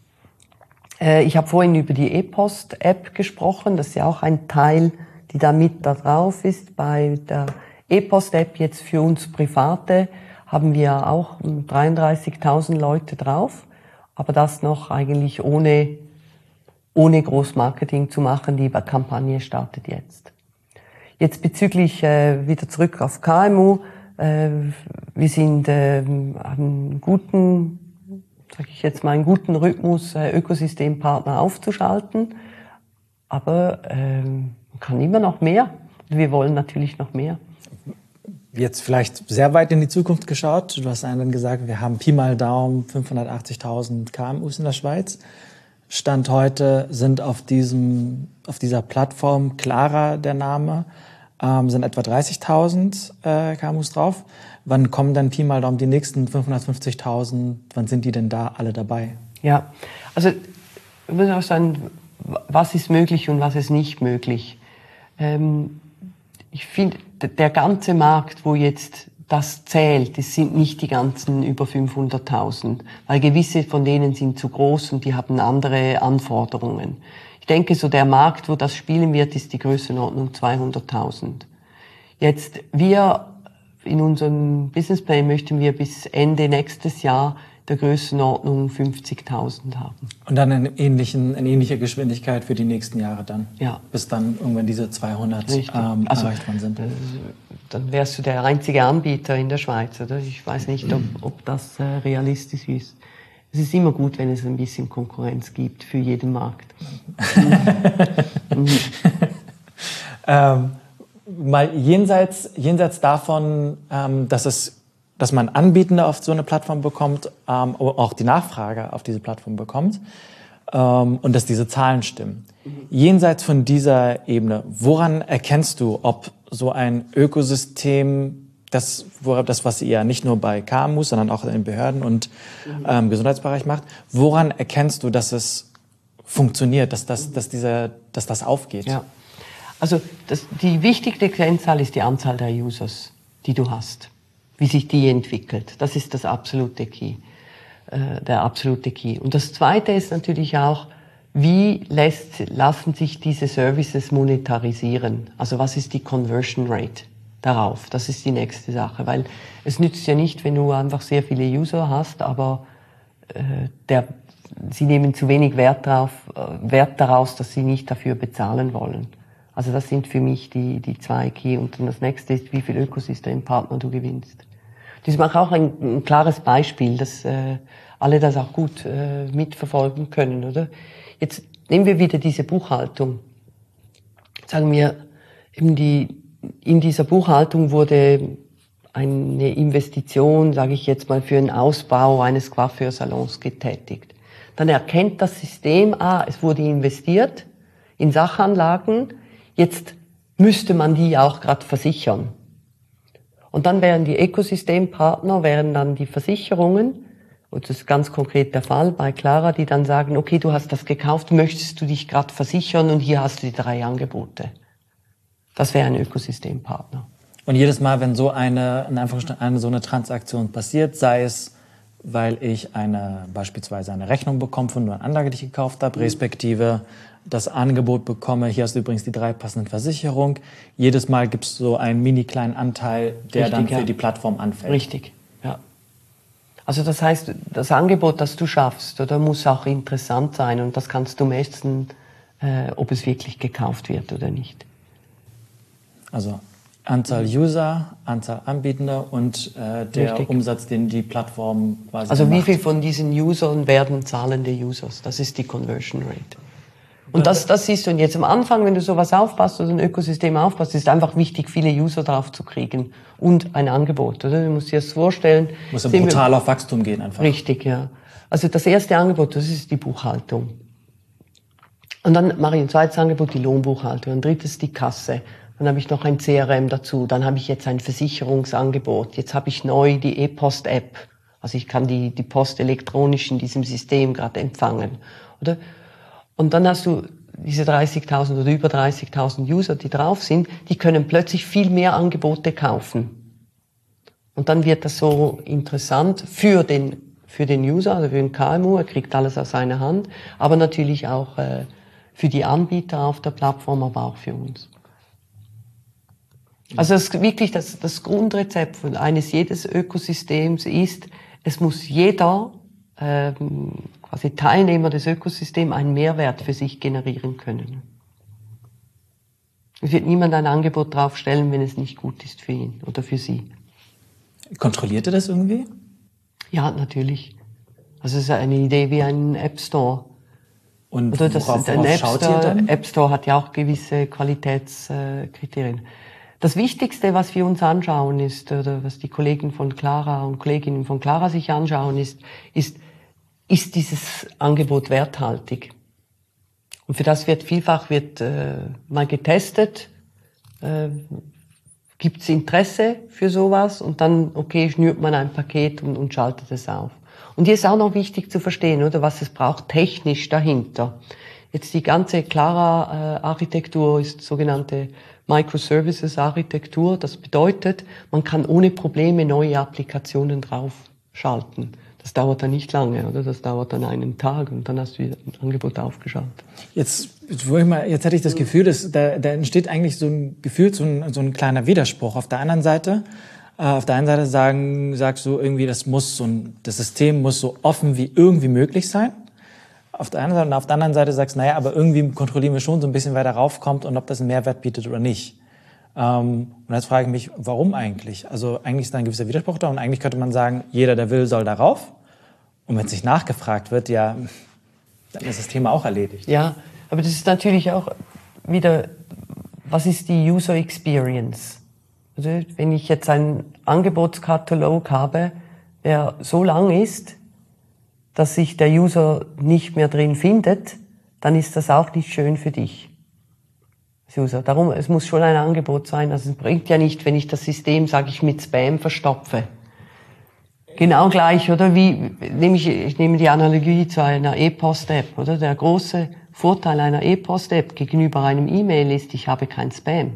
Speaker 1: Äh, ich habe vorhin über die E-Post-App gesprochen. Das ist ja auch ein Teil, die da mit da drauf ist. Bei der E-Post-App jetzt für uns Private haben wir auch dreiunddreißigtausend Leute drauf. Aber das noch eigentlich ohne ohne Großmarketing zu machen. Die Kampagne startet jetzt. Jetzt bezüglich äh, wieder zurück auf K M U. Äh, wir sind äh, haben einen guten, sage ich jetzt mal, einen guten Rhythmus, äh, Ökosystempartner aufzuschalten. Aber äh, man kann immer noch mehr. Wir wollen natürlich noch mehr.
Speaker 2: Jetzt vielleicht sehr weit in die Zukunft geschaut. Du hast einen gesagt, wir haben Pi mal Daumen fünfhundertachtzigtausend K M Us in der Schweiz. Stand heute sind auf diesem, auf dieser Plattform, Clara der Name, ähm, sind etwa dreißigtausend äh, K M Us drauf. Wann kommen dann Pi mal Daumen die nächsten fünfhundertfünfzigtausend? Wann sind die denn da alle dabei?
Speaker 1: Ja, also ich muss auch sagen, was ist möglich und was ist nicht möglich. Ähm, ich finde, der ganze Markt, wo jetzt das zählt, das sind nicht die ganzen über fünfhunderttausend, weil gewisse von denen sind zu groß und die haben andere Anforderungen. Ich denke, so der Markt, wo das spielen wird, ist die Größenordnung zweihunderttausend. Jetzt, wir in unserem Businessplan möchten wir bis Ende nächstes Jahr der Größenordnung fünfzigtausend haben.
Speaker 2: Und dann in, ähnlichen, in ähnlicher Geschwindigkeit für die nächsten Jahre dann?
Speaker 1: Ja.
Speaker 2: Bis dann irgendwann diese zweihundert ähm,
Speaker 1: also,
Speaker 2: erreicht worden sind?
Speaker 1: Äh, dann wärst du der einzige Anbieter in der Schweiz, oder? Ich weiß nicht, ob, ob das äh, realistisch ist. Es ist immer gut, wenn es ein bisschen Konkurrenz gibt für jeden Markt. mhm.
Speaker 2: ähm, mal jenseits, jenseits davon, ähm, dass es dass man Anbietende auf so eine Plattform bekommt, ähm, auch die Nachfrage auf diese Plattform bekommt ähm, und dass diese Zahlen stimmen. Mhm. Jenseits von dieser Ebene, woran erkennst du, ob so ein Ökosystem, das, das was ihr nicht nur bei K M Us, sondern auch in den Behörden und mhm. ähm, Gesundheitsbereich macht, woran erkennst du, dass es funktioniert, dass das, dass diese, dass das aufgeht?
Speaker 1: Ja. Also das, die wichtigste Kennzahl ist die Anzahl der Users, die du hast. Wie sich die entwickelt. Das ist das absolute Key, äh, der absolute Key. Und das Zweite ist natürlich auch, wie lässt, lassen sich diese Services monetarisieren? Also was ist die Conversion Rate darauf? Das ist die nächste Sache, weil es nützt ja nicht, wenn du einfach sehr viele User hast, aber äh, der, sie nehmen zu wenig Wert darauf, äh, Wert daraus, dass sie nicht dafür bezahlen wollen. Also das sind für mich die, die zwei Key. Und dann das nächste ist, wie viel Ökosystempartner du gewinnst. Das ist auch ein, ein klares Beispiel, dass äh, alle das auch gut äh, mitverfolgen können, oder? Jetzt nehmen wir wieder diese Buchhaltung. Sagen wir, eben die, in dieser Buchhaltung wurde eine Investition, sage ich jetzt mal, für einen Ausbau eines Coiffeursalons getätigt. Dann erkennt das System, ah, es wurde investiert in Sachanlagen, jetzt müsste man die auch gerade versichern. Und dann wären die Ökosystempartner, wären dann die Versicherungen, und das ist ganz konkret der Fall bei Clara, die dann sagen, okay, du hast das gekauft, möchtest du dich gerade versichern und hier hast du die drei Angebote. Das wäre ein Ökosystempartner.
Speaker 2: Und jedes Mal, wenn so eine, in Anführungsstrichen, eine so eine Transaktion passiert, sei es, weil ich eine, beispielsweise eine Rechnung bekomme von einer Anlage, die ich gekauft habe, respektive das Angebot bekomme, hier hast du übrigens die drei passenden Versicherungen. Jedes Mal gibt es so einen mini kleinen Anteil, der Richtig, dann für ja. die Plattform anfällt.
Speaker 1: Richtig, ja. Also das heißt, das Angebot, das du schaffst, oder, muss auch interessant sein und das kannst du messen, äh, ob es wirklich gekauft wird oder nicht.
Speaker 2: Also Anzahl User, Anzahl Anbietender und äh, der Richtig. Umsatz, den die Plattform quasi
Speaker 1: Also
Speaker 2: macht.
Speaker 1: Wie viel von diesen Usern werden zahlende Users? Das ist die Conversion Rate. Und das, das siehst du. Und jetzt am Anfang, wenn du sowas aufpasst oder ein Ökosystem aufpasst, ist einfach wichtig, viele User drauf zu kriegen und ein Angebot, oder? Du musst dir das vorstellen.
Speaker 2: Muss ja brutal wir, auf Wachstum gehen einfach.
Speaker 1: Richtig, ja. Also das erste Angebot, das ist die Buchhaltung. Und dann mache ich ein zweites Angebot, die Lohnbuchhaltung. Ein drittes die Kasse. Dann habe ich noch ein C R M dazu. Dann habe ich jetzt ein Versicherungsangebot. Jetzt habe ich neu die E-Post-App. Also ich kann die, die Post elektronisch in diesem System gerade empfangen, oder? Und dann hast du diese dreißigtausend oder über dreißigtausend User, die drauf sind, die können plötzlich viel mehr Angebote kaufen. Und dann wird das so interessant für den, für den User, also für den K M U, er kriegt alles aus einer Hand, aber natürlich auch äh, für die Anbieter auf der Plattform, aber auch für uns. Also das, wirklich das, das Grundrezept von eines jedes Ökosystems ist, es muss jeder ähm, quasi Teilnehmer des Ökosystems einen Mehrwert für sich generieren können. Es wird niemand ein Angebot draufstellen, wenn es nicht gut ist für ihn oder für sie.
Speaker 2: Kontrolliert ihr das irgendwie?
Speaker 1: Ja, natürlich. Also es ist eine Idee wie ein App Store.
Speaker 2: Und
Speaker 1: oder das,
Speaker 2: worauf,
Speaker 1: ein
Speaker 2: worauf
Speaker 1: App
Speaker 2: schaut
Speaker 1: Store,
Speaker 2: ihr dann?
Speaker 1: App Store hat ja auch gewisse Qualitätskriterien. Das Wichtigste, was wir uns anschauen, ist, oder was die Kollegen von Clara und Kolleginnen von Clara sich anschauen, ist, ist, ist dieses Angebot werthaltig? Und für das wird vielfach wird äh, mal getestet, äh, gibt es Interesse für sowas und dann, okay, schnürt man ein Paket und, und schaltet es auf. Und hier ist auch noch wichtig zu verstehen, oder, was es braucht technisch dahinter. Jetzt die ganze Clara-Architektur ist sogenannte Microservices-Architektur. Das bedeutet, man kann ohne Probleme neue Applikationen draufschalten. Das dauert dann nicht lange, oder? Das dauert dann einen Tag und dann hast du wieder ein Angebot aufgeschaltet.
Speaker 2: Jetzt, jetzt, wo ich mal, jetzt hatte ich das Gefühl, dass da, da entsteht eigentlich so ein Gefühl, so ein, so ein kleiner Widerspruch. Auf der anderen Seite, äh, auf der einen Seite sagen, sagst du irgendwie, das muss so ein, das System muss so offen wie irgendwie möglich sein. Auf der einen Seite und auf der anderen Seite sagst du, naja, aber irgendwie kontrollieren wir schon so ein bisschen, wer da raufkommt und ob das einen Mehrwert bietet oder nicht. Ähm, und jetzt frage ich mich, warum eigentlich? Also eigentlich ist da ein gewisser Widerspruch da und eigentlich könnte man sagen, jeder, der will, soll darauf. Und wenn sich nachgefragt wird, ja, dann ist das Thema auch erledigt.
Speaker 1: Ja, aber das ist natürlich auch wieder, was ist die User Experience? Also wenn ich jetzt einen Angebotskatalog habe, der so lang ist, dass sich der User nicht mehr drin findet, dann ist das auch nicht schön für dich. User. Darum, es muss schon ein Angebot sein. Also es bringt ja nicht, wenn ich das System, sage ich, mit Spam verstopfe. Genau gleich, oder? Wie nehme ich, ich nehme die Analogie zu einer E-Post-App, oder? Der große Vorteil einer E-Post-App gegenüber einem E-Mail ist, ich habe kein Spam.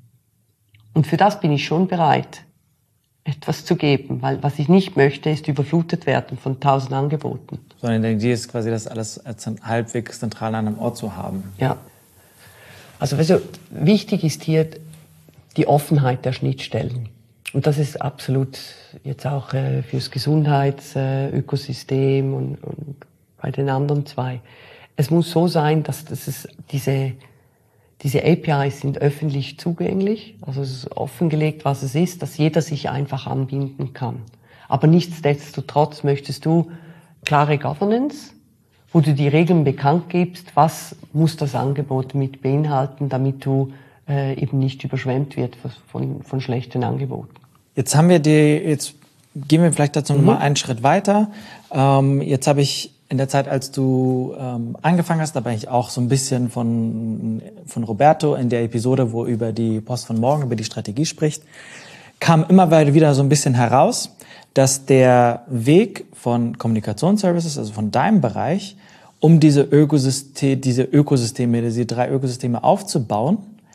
Speaker 1: Und für das bin ich schon bereit, etwas zu geben, weil was ich nicht möchte, ist überflutet werden von tausend Angeboten.
Speaker 2: Sondern die Idee ist quasi, das alles halbwegs zentral an einem Ort zu haben.
Speaker 1: Ja. Also, also wichtig ist hier die Offenheit der Schnittstellen. Und das ist absolut jetzt auch äh, fürs Gesundheitsökosystem äh, und, und bei den anderen zwei. Es muss so sein, dass das ist, diese, diese A P Is sind öffentlich zugänglich. Also es ist offengelegt, was es ist, dass jeder sich einfach anbinden kann. Aber nichtsdestotrotz möchtest du klare Governance, wo du die Regeln bekannt gibst, was muss das Angebot mit beinhalten, damit du äh, eben nicht überschwemmt wird von, von schlechten Angeboten.
Speaker 2: Jetzt haben wir die, jetzt gehen wir vielleicht dazu mhm. noch mal einen Schritt weiter. Ähm, jetzt habe ich in der Zeit, als du ähm, angefangen hast, da bin ich auch so ein bisschen von, von Roberto in der Episode, wo über die Post von morgen, über die Strategie spricht, kam immer wieder so ein bisschen heraus, dass der Weg von Kommunikationsservices, also von deinem Bereich, um diese Ökosysteme, diese Ökosysteme, diese drei Ökosysteme aufzubauen,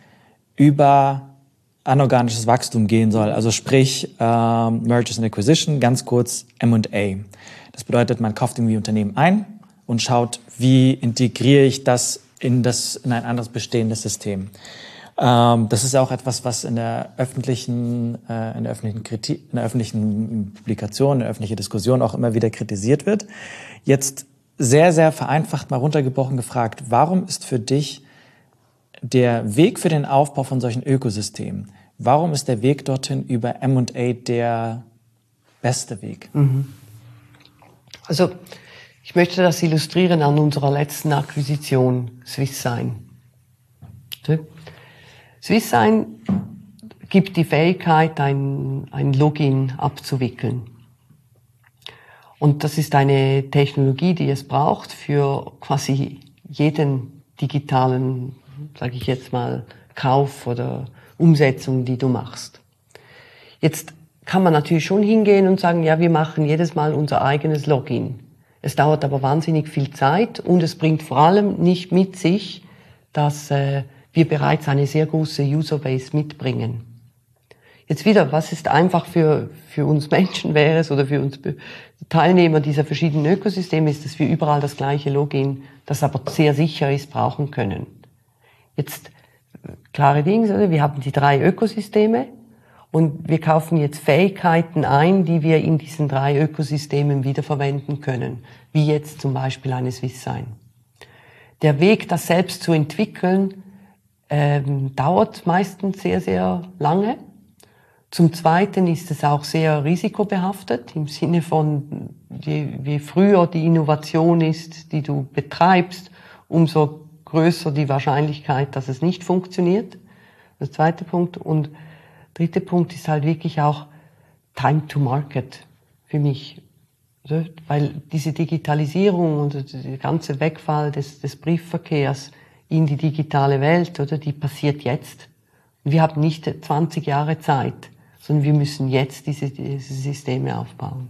Speaker 2: über anorganisches Wachstum gehen soll. Also sprich ähm, Mergers and Acquisition, ganz kurz M und A. Das bedeutet, man kauft irgendwie Unternehmen ein und schaut, wie integriere ich das in das in ein anderes bestehendes System. Ähm, das ist auch etwas, was in der öffentlichen, äh, in der öffentlichen Kritik, in der öffentlichen Publikation, in der öffentlichen Diskussion auch immer wieder kritisiert wird. Jetzt sehr, sehr vereinfacht mal runtergebrochen gefragt, warum ist für dich der Weg für den Aufbau von solchen Ökosystemen, warum ist der Weg dorthin über M und A der beste Weg?
Speaker 1: Mhm. Also ich möchte das illustrieren an unserer letzten Akquisition, SwissSign. SwissSign gibt die Fähigkeit, ein, ein Login abzuwickeln. Und das ist eine Technologie, die es braucht für quasi jeden digitalen, sage ich jetzt mal, Kauf oder Umsetzung, die du machst. Jetzt kann man natürlich schon hingehen und sagen, ja, wir machen jedes Mal unser eigenes Login. Es dauert aber wahnsinnig viel Zeit und es bringt vor allem nicht mit sich, dass äh, wir bereits eine sehr große Userbase mitbringen. Jetzt wieder, was ist einfach für, für uns Menschen wäre es oder für uns Teilnehmer dieser verschiedenen Ökosysteme ist, dass wir überall das gleiche Login, das aber sehr sicher ist, brauchen können. Jetzt, klare Dinge, wir haben die drei Ökosysteme und wir kaufen jetzt Fähigkeiten ein, die wir in diesen drei Ökosystemen wiederverwenden können, wie jetzt zum Beispiel eine SwissSign. Der Weg, das selbst zu entwickeln, ähm, dauert meistens sehr, sehr lange. Zum Zweiten ist es auch sehr risikobehaftet, im Sinne von, je, je früher die Innovation ist, die du betreibst, umso größer die Wahrscheinlichkeit, dass es nicht funktioniert. Das zweite Punkt. Und dritte Punkt ist halt wirklich auch Time to Market für mich. Oder? Weil diese Digitalisierung und der ganze Wegfall des, des Briefverkehrs in die digitale Welt, oder, die passiert jetzt. Und wir haben nicht zwanzig Jahre Zeit, sondern wir müssen jetzt diese, diese Systeme aufbauen.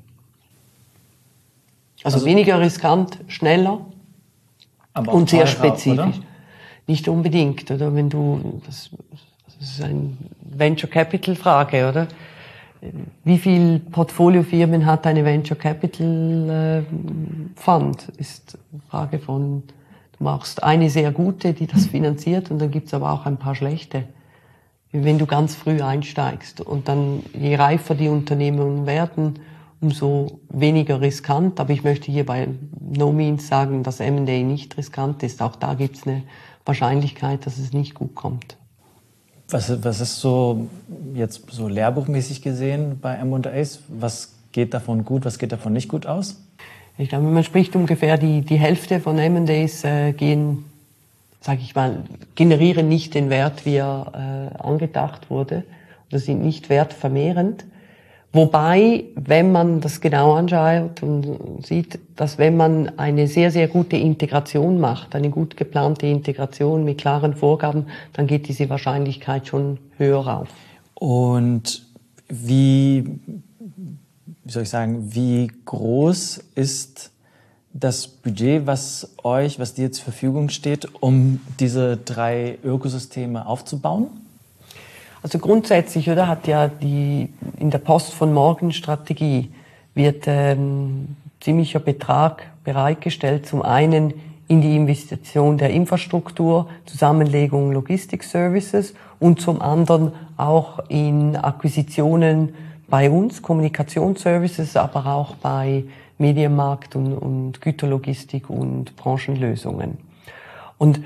Speaker 1: Also, also weniger riskant, schneller aber und sehr spezifisch. Oder? Nicht unbedingt, oder? Wenn du, das, das ist eine Venture Capital Frage, oder? Wie viel Portfoliofirmen hat eine Venture Capital äh, Fund? Ist eine Frage von, du machst eine sehr gute, die das finanziert, und dann gibt's aber auch ein paar schlechte. Wenn du ganz früh einsteigst und dann, je reifer die Unternehmen werden, umso weniger riskant. Aber ich möchte hier bei no means sagen, dass M and A nicht riskant ist. Auch da gibt es eine Wahrscheinlichkeit, dass es nicht gut kommt.
Speaker 2: Was, was ist so jetzt so lehrbuchmäßig gesehen bei M and As? Was geht davon gut, was geht davon nicht gut aus?
Speaker 1: Ich glaube, man spricht ungefähr die, die Hälfte von M and As äh, gehen, sage ich mal, generieren nicht den Wert, wie er äh, angedacht wurde, oder sind nicht wertvermehrend. Wobei, wenn man das genau anschaut und sieht, dass wenn man eine sehr, sehr gute Integration macht, eine gut geplante Integration mit klaren Vorgaben, dann geht diese Wahrscheinlichkeit schon höher auf.
Speaker 2: Und wie, wie soll ich sagen, wie groß ist das Budget, was euch, was dir zur Verfügung steht, um diese drei Ökosysteme aufzubauen?
Speaker 1: Also grundsätzlich, oder, hat ja die, in der Post von morgen Strategie wird ähm, ziemlicher Betrag bereitgestellt, zum einen in die Investition der Infrastruktur, Zusammenlegung Logistik-Services und zum anderen auch in Akquisitionen bei uns, Kommunikationsservices, aber auch bei Medienmarkt und, und Güterlogistik und Branchenlösungen. Und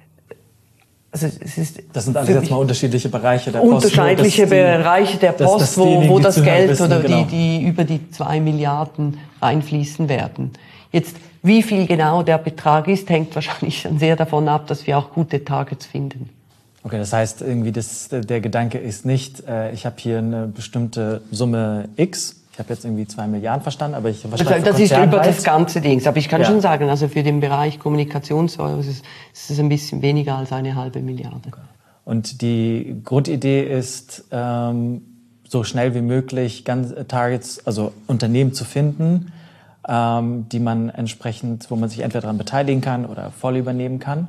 Speaker 1: also es ist
Speaker 2: das sind alles jetzt mal unterschiedliche Bereiche der Post.
Speaker 1: Unterschiedliche
Speaker 2: die,
Speaker 1: Bereiche der Post, das, das wo, wo das Geld wissen, oder genau. die, die über die zwei Milliarden reinfließen werden. Jetzt, wie viel genau der Betrag ist, hängt wahrscheinlich schon sehr davon ab, dass wir auch gute Targets finden.
Speaker 2: Okay, das heißt irgendwie, das, der Gedanke ist nicht, äh, ich habe hier eine bestimmte Summe X. Ich habe jetzt irgendwie zwei Milliarden verstanden, aber ich
Speaker 1: verstehe. Das ist über das ganze Ding. Aber ich kann ja. schon sagen, also für den Bereich Kommunikationsservices ist es ein bisschen weniger als eine halbe Milliarde. Okay.
Speaker 2: Und die Grundidee ist, ähm, so schnell wie möglich ganz Targets, also Unternehmen zu finden, ähm, die man entsprechend, wo man sich entweder daran beteiligen kann oder voll übernehmen kann.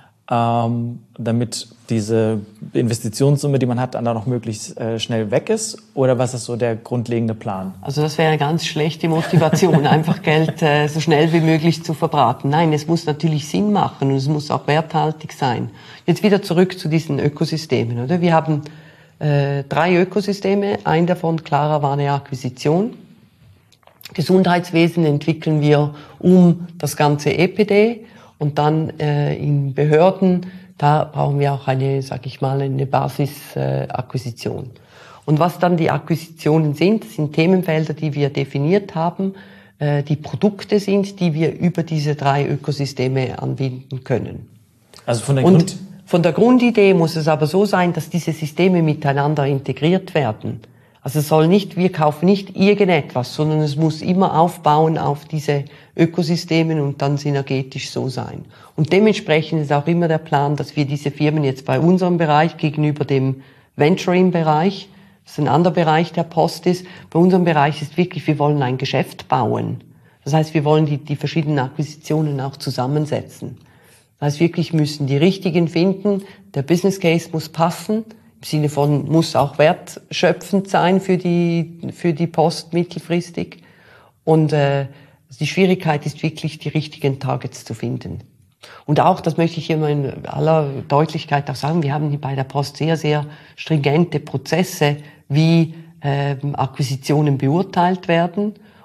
Speaker 2: Ähm, damit diese Investitionssumme, die man hat, dann auch noch möglichst äh, schnell weg ist? Oder was ist so der grundlegende Plan?
Speaker 1: Also das wäre eine ganz schlechte Motivation, einfach Geld äh, so schnell wie möglich zu verbraten. Nein, es muss natürlich Sinn machen und es muss auch werthaltig sein. Jetzt wieder zurück zu diesen Ökosystemen, oder? Wir haben äh, drei Ökosysteme. Ein davon, klarer, war eine Akquisition. Gesundheitswesen entwickeln wir um das ganze E P D. Und dann äh, in Behörden, da brauchen wir auch eine, sag ich mal, eine Basisakquisition. Äh, und was dann die Akquisitionen sind, das sind Themenfelder, die wir definiert haben, äh, die Produkte sind, die wir über diese drei Ökosysteme anbinden können.
Speaker 2: Also von der
Speaker 1: Und
Speaker 2: Grund-
Speaker 1: von der Grundidee muss es aber so sein, dass diese Systeme miteinander integriert werden. Also es soll nicht, wir kaufen nicht irgendetwas, sondern es muss immer aufbauen auf diese Ökosystemen und dann synergetisch so sein. Und dementsprechend ist auch immer der Plan, dass wir diese Firmen jetzt bei unserem Bereich gegenüber dem Venturing-Bereich, das ein anderer Bereich der Post ist, bei unserem Bereich ist wirklich, wir wollen ein Geschäft bauen. Das heißt, wir wollen die, die verschiedenen Akquisitionen auch zusammensetzen. Das heißt, wirklich müssen die richtigen finden, der Business Case muss passen, im Sinne von, muss auch wertschöpfend sein für die, für die Post mittelfristig. Und äh, die Schwierigkeit ist wirklich, die richtigen Targets zu finden. Und auch, das möchte ich immer in aller Deutlichkeit auch sagen, wir haben hier bei der Post sehr, sehr stringente Prozesse, wie äh, Akquisitionen beurteilt werden.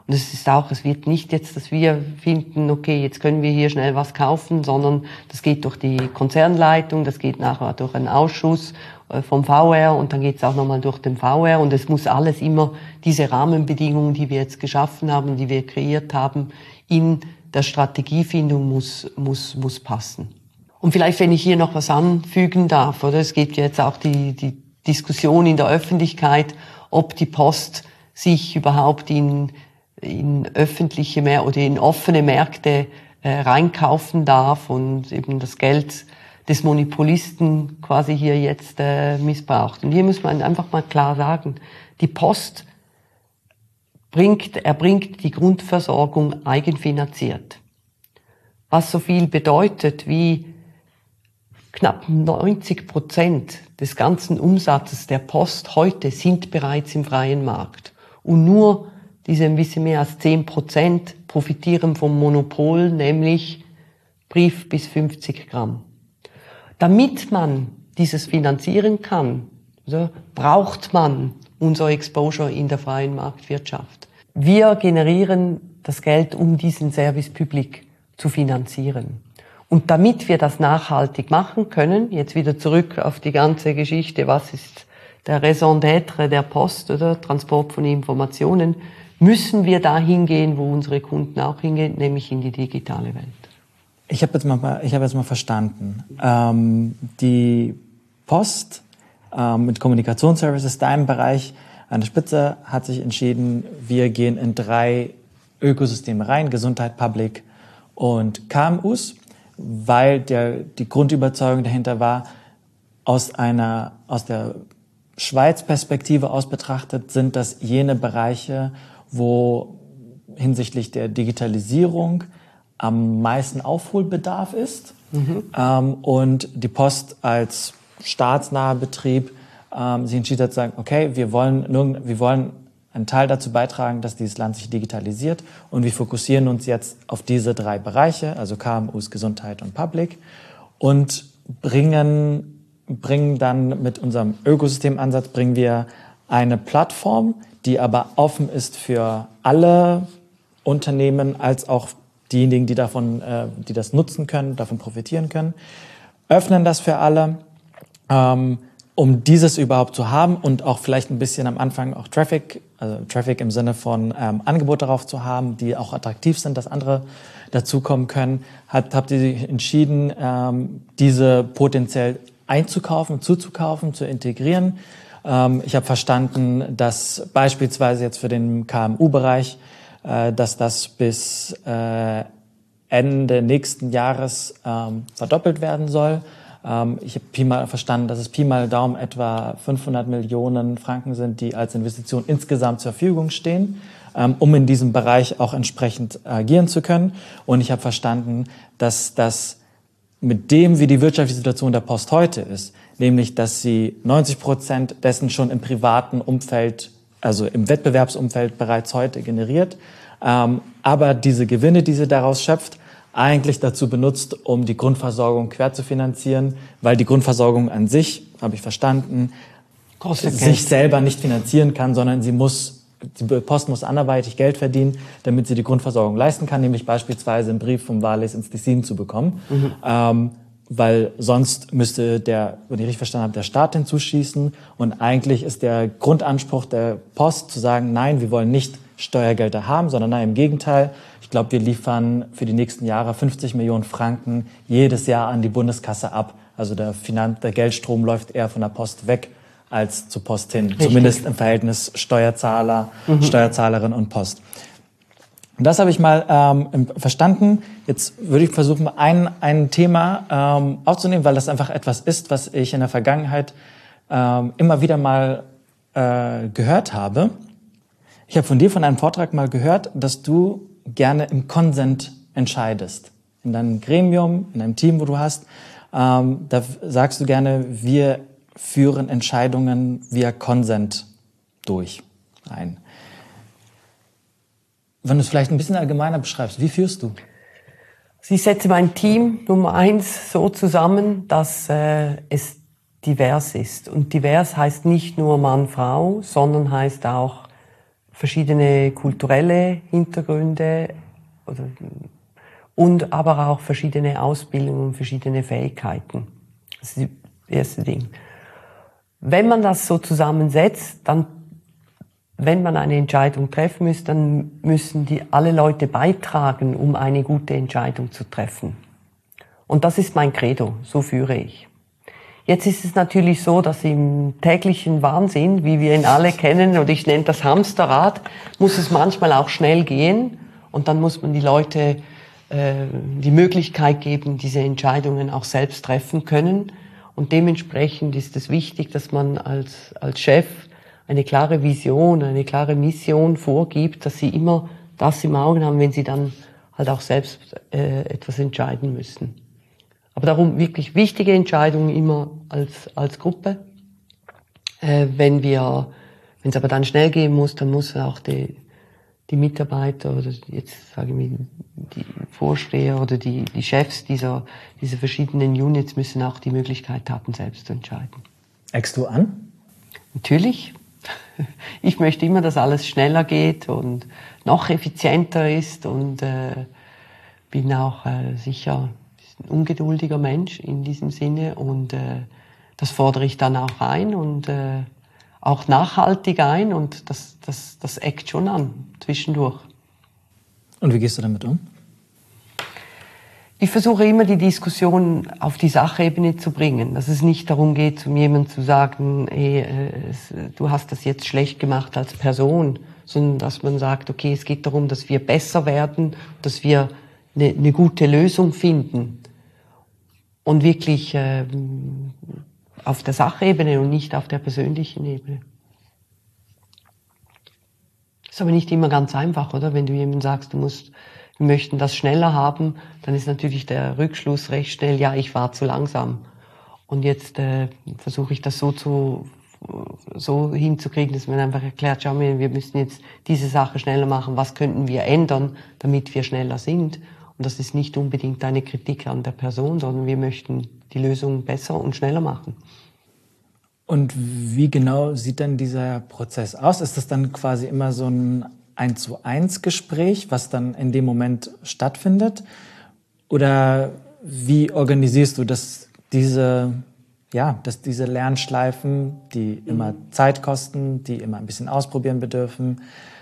Speaker 1: Und es ist auch, es wird nicht jetzt, dass wir finden, okay, jetzt können wir hier schnell was kaufen, sondern das geht durch die Konzernleitung, das geht nachher durch einen Ausschuss vom V R und dann geht es auch nochmal durch den V R und es muss alles immer diese Rahmenbedingungen, die wir jetzt geschaffen haben, die wir kreiert haben, in der Strategiefindung muss, muss, muss passen. Und vielleicht, wenn ich hier noch was anfügen darf, oder? Es gibt jetzt auch die, die Diskussion in der Öffentlichkeit, ob die Post sich überhaupt in, in öffentliche Mär- oder in offene Märkte äh, reinkaufen darf und eben das Geld des Monopolisten quasi hier jetzt äh, missbraucht. Und hier muss man einfach mal klar sagen, die Post bringt, erbringt die Grundversorgung eigenfinanziert. Was so viel bedeutet wie knapp neunzig Prozent des ganzen Umsatzes der Post heute sind bereits im freien Markt. Und nur diese ein bisschen mehr als zehn Prozent profitieren vom Monopol, nämlich Brief bis fünfzig Gramm. Damit man dieses finanzieren kann, also braucht man unser Exposure in der freien Marktwirtschaft. Wir generieren das Geld, um diesen Service Public zu finanzieren. Und damit wir das nachhaltig machen können, jetzt wieder zurück auf die ganze Geschichte, was ist der Raison d'être der Post oder Transport von Informationen, müssen wir da hingehen, wo unsere Kunden auch hingehen, nämlich in die digitale Welt.
Speaker 2: Ich habe jetzt mal, ich habe jetzt mal verstanden. Ähm, die Post ähm, mit Kommunikationsservices, deinem Bereich an der Spitze, hat sich entschieden, wir gehen in drei Ökosysteme rein: Gesundheit, Public und K M Us, weil der, die Grundüberzeugung dahinter war, aus einer, aus der Schweiz-Perspektive aus betrachtet, sind das jene Bereiche, wo hinsichtlich der Digitalisierung am meisten Aufholbedarf ist. Mhm. Ähm, und die Post als staatsnaher Betrieb ähm, sich entschieden hat zu sagen, okay, wir wollen, nur, wir wollen einen Teil dazu beitragen, dass dieses Land sich digitalisiert und wir fokussieren uns jetzt auf diese drei Bereiche, also K M Us, Gesundheit und Public, und bringen, bringen dann mit unserem Ökosystemansatz bringen wir eine Plattform, die aber offen ist für alle Unternehmen als auch diejenigen, die davon, äh, die das nutzen können, davon profitieren können, öffnen das für alle, ähm, um dieses überhaupt zu haben und auch vielleicht ein bisschen am Anfang auch Traffic, also Traffic im Sinne von ähm, Angebot darauf zu haben, die auch attraktiv sind, dass andere dazukommen können, hat, habt ihr sich entschieden, ähm, diese potenziell einzukaufen, zuzukaufen, zu integrieren. Ähm, ich habe verstanden, dass beispielsweise jetzt für den K M U-Bereich, äh, dass das bis äh, Ende nächsten Jahres ähm, verdoppelt werden soll. Ähm, ich habe Pi mal verstanden, dass es Pi mal Daumen etwa fünfhundert Millionen Franken sind, die als Investition insgesamt zur Verfügung stehen, ähm, um in diesem Bereich auch entsprechend agieren zu können. Und ich habe verstanden, dass das mit dem, wie die wirtschaftliche Situation der Post heute ist, nämlich, dass sie neunzig Prozent dessen schon im privaten Umfeld, also im Wettbewerbsumfeld bereits heute generiert, ähm, aber diese Gewinne, die sie daraus schöpft, eigentlich dazu benutzt, um die Grundversorgung quer zu finanzieren, weil die Grundversorgung an sich, habe ich verstanden, Kostet sich Geld. selber nicht finanzieren kann, sondern sie muss, die Post muss anderweitig Geld verdienen, damit sie die Grundversorgung leisten kann, nämlich beispielsweise einen Brief vom Wales ins Tessin zu bekommen. Mhm. Ähm, weil sonst müsste der, wenn ich richtig verstanden habe, der Staat hinzuschießen. Und eigentlich ist der Grundanspruch der Post zu sagen, nein, wir wollen nicht Steuergelder haben, sondern nein, im Gegenteil. Ich glaube, wir liefern für die nächsten Jahre fünfzig Millionen Franken jedes Jahr an die Bundeskasse ab. Also der, Finanz-, der Geldstrom läuft eher von der Post weg als zur Post hin. Richtig. Zumindest im Verhältnis Steuerzahler, mhm. Steuerzahlerin und Post. Und das habe ich mal ähm, verstanden. Jetzt würde ich versuchen, ein, ein Thema ähm, aufzunehmen, weil das einfach etwas ist, was ich in der Vergangenheit ähm, immer wieder mal äh, gehört habe. Ich habe von dir von einem Vortrag mal gehört, dass du gerne im Konsent entscheidest. In deinem Gremium, in deinem Team, wo du hast, ähm, da sagst du gerne, wir führen Entscheidungen via Konsent durch ein. Wenn du es vielleicht ein bisschen allgemeiner beschreibst, wie führst du?
Speaker 1: Ich setze mein Team Nummer eins so zusammen, dass äh, es divers ist. Und divers heißt nicht nur Mann, Frau, sondern heißt auch verschiedene kulturelle Hintergründe oder, und aber auch verschiedene Ausbildungen und verschiedene Fähigkeiten. Das ist das erste Ding. Wenn man das so zusammensetzt, dann, wenn man eine Entscheidung treffen muss, dann müssen die alle Leute beitragen, um eine gute Entscheidung zu treffen. Und das ist mein Credo, so führe ich. Jetzt ist es natürlich so, dass im täglichen Wahnsinn, wie wir ihn alle kennen, und ich nenne das Hamsterrad, muss es manchmal auch schnell gehen. Und dann muss man die Leute äh, die Möglichkeit geben, diese Entscheidungen auch selbst treffen können. Und dementsprechend ist es wichtig, dass man als, als Chef eine klare Vision, eine klare Mission vorgibt, dass sie immer das im Auge haben, wenn sie dann halt auch selbst äh, etwas entscheiden müssen. Aber darum wirklich wichtige Entscheidungen immer als, als Gruppe. Äh, wenn wir, wenn es aber dann schnell gehen muss, dann muss auch die, die Mitarbeiter oder jetzt sage ich mal, die Vorsteher oder die, die Chefs dieser, dieser verschiedenen Units müssen auch die Möglichkeit haben, selbst zu entscheiden.
Speaker 2: Eckst du an?
Speaker 1: Natürlich. Ich möchte immer, dass alles schneller geht und noch effizienter ist und äh, bin auch äh, sicher ein ungeduldiger Mensch in diesem Sinne und äh, das fordere ich dann auch ein und äh, auch nachhaltig ein und das, das, das eckt schon an, zwischendurch.
Speaker 2: Und wie gehst du damit um?
Speaker 1: Ich versuche immer, die Diskussion auf die Sachebene zu bringen, dass es nicht darum geht, um jemandem zu sagen, hey, äh, es, du hast das jetzt schlecht gemacht als Person, sondern dass man sagt, okay, es geht darum, dass wir besser werden, dass wir eine, eine gute Lösung finden. Und wirklich äh, auf der Sachebene und nicht auf der persönlichen Ebene. Ist aber nicht immer ganz einfach, oder? Wenn du jemandem sagst, du musst, wir möchten das schneller haben, dann ist natürlich der Rückschluss recht schnell, ja, ich war zu langsam. Und jetzt äh, versuche ich das so zu so hinzukriegen, dass man einfach erklärt, schau mal, wir müssen jetzt diese Sache schneller machen, was könnten wir ändern, damit wir schneller sind. Und das ist nicht unbedingt eine Kritik an der Person, sondern wir möchten die Lösung besser und schneller machen.
Speaker 2: Und wie genau sieht dann dieser Prozess aus? Ist das dann quasi immer so ein eins zu eins Gespräch, was dann in dem Moment stattfindet? Oder wie organisierst du, dass diese, ja, dass diese Lernschleifen, die immer Zeit kosten, die immer ein bisschen ausprobieren bedürfen,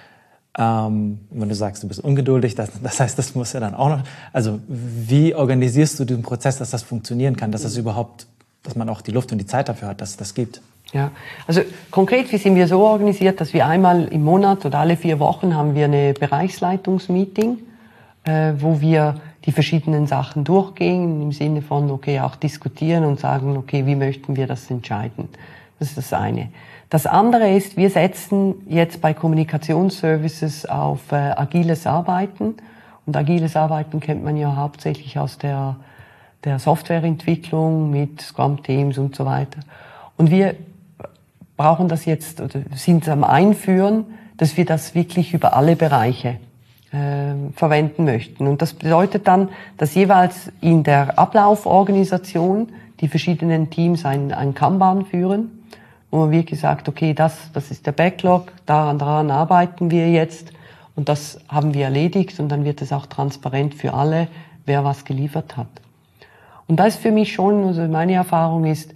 Speaker 2: Ähm, wenn du sagst, du bist ungeduldig, das, das heißt, das muss ja dann auch noch, also wie organisierst du den Prozess, dass das funktionieren kann, dass das überhaupt, dass man auch die Luft und die Zeit dafür hat, dass es das gibt?
Speaker 1: Ja, also konkret, wie sind wir so organisiert, dass wir einmal im Monat oder alle vier Wochen haben wir eine Bereichsleitungsmeeting, äh, wo wir die verschiedenen Sachen durchgehen, im Sinne von, okay, auch diskutieren und sagen, okay, wie möchten wir das entscheiden? Das ist das eine. Das andere ist, wir setzen jetzt bei Kommunikationsservices auf äh, agiles Arbeiten. Und agiles Arbeiten kennt man ja hauptsächlich aus der, der Softwareentwicklung mit Scrum-Teams und so weiter. Und wir brauchen das jetzt, oder sind am Einführen, dass wir das wirklich über alle Bereiche äh, verwenden möchten. Und das bedeutet dann, dass jeweils in der Ablauforganisation die verschiedenen Teams ein, ein Kanban führen. Wo man wirklich sagt, okay, das, das ist der Backlog, daran, daran arbeiten wir jetzt und das haben wir erledigt und dann wird es auch transparent für alle, wer was geliefert hat. Und das ist für mich schon, also meine Erfahrung ist,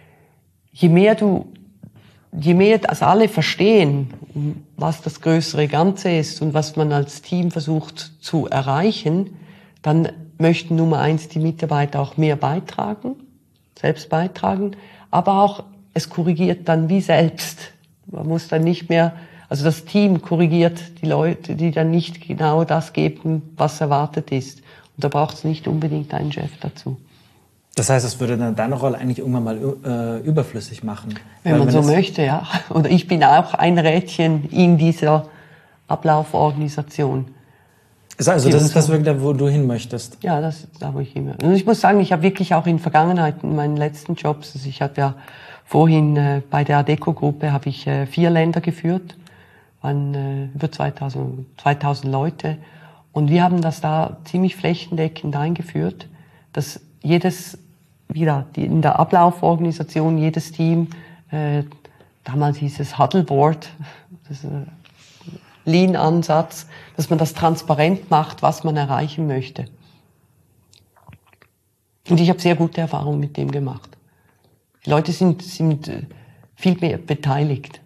Speaker 1: je mehr du, je mehr das alle verstehen, was das größere Ganze ist und was man als Team versucht zu erreichen, dann möchten Nummer eins die Mitarbeiter auch mehr beitragen, selbst beitragen, aber auch es korrigiert dann wie selbst. Man muss dann nicht mehr, also das Team korrigiert die Leute, die dann nicht genau das geben, was erwartet ist. Und da braucht es nicht unbedingt einen Chef dazu.
Speaker 2: Das heißt, es würde dann deine Rolle eigentlich irgendwann mal äh, überflüssig machen?
Speaker 1: Wenn man so möchte, ja. Oder ich bin auch ein Rädchen in dieser Ablauforganisation.
Speaker 2: Also das ist das wirklich da, wo du hin möchtest?
Speaker 1: Ja, das ist da, wo ich hin möchte. Und ich muss sagen, ich habe wirklich auch in Vergangenheit, in meinen letzten Jobs, also ich hatte ja vorhin äh, bei der Adecco-Gruppe habe ich äh, vier Länder geführt, waren äh, über zweitausend, zweitausend Leute. Und wir haben das da ziemlich flächendeckend eingeführt, dass jedes, wieder die, in der Ablauforganisation, jedes Team, äh, damals hieß es Huddleboard, das, äh, Lean-Ansatz, dass man das transparent macht, was man erreichen möchte. Und ich habe sehr gute Erfahrungen mit dem gemacht. Die Leute sind, sind viel mehr beteiligt.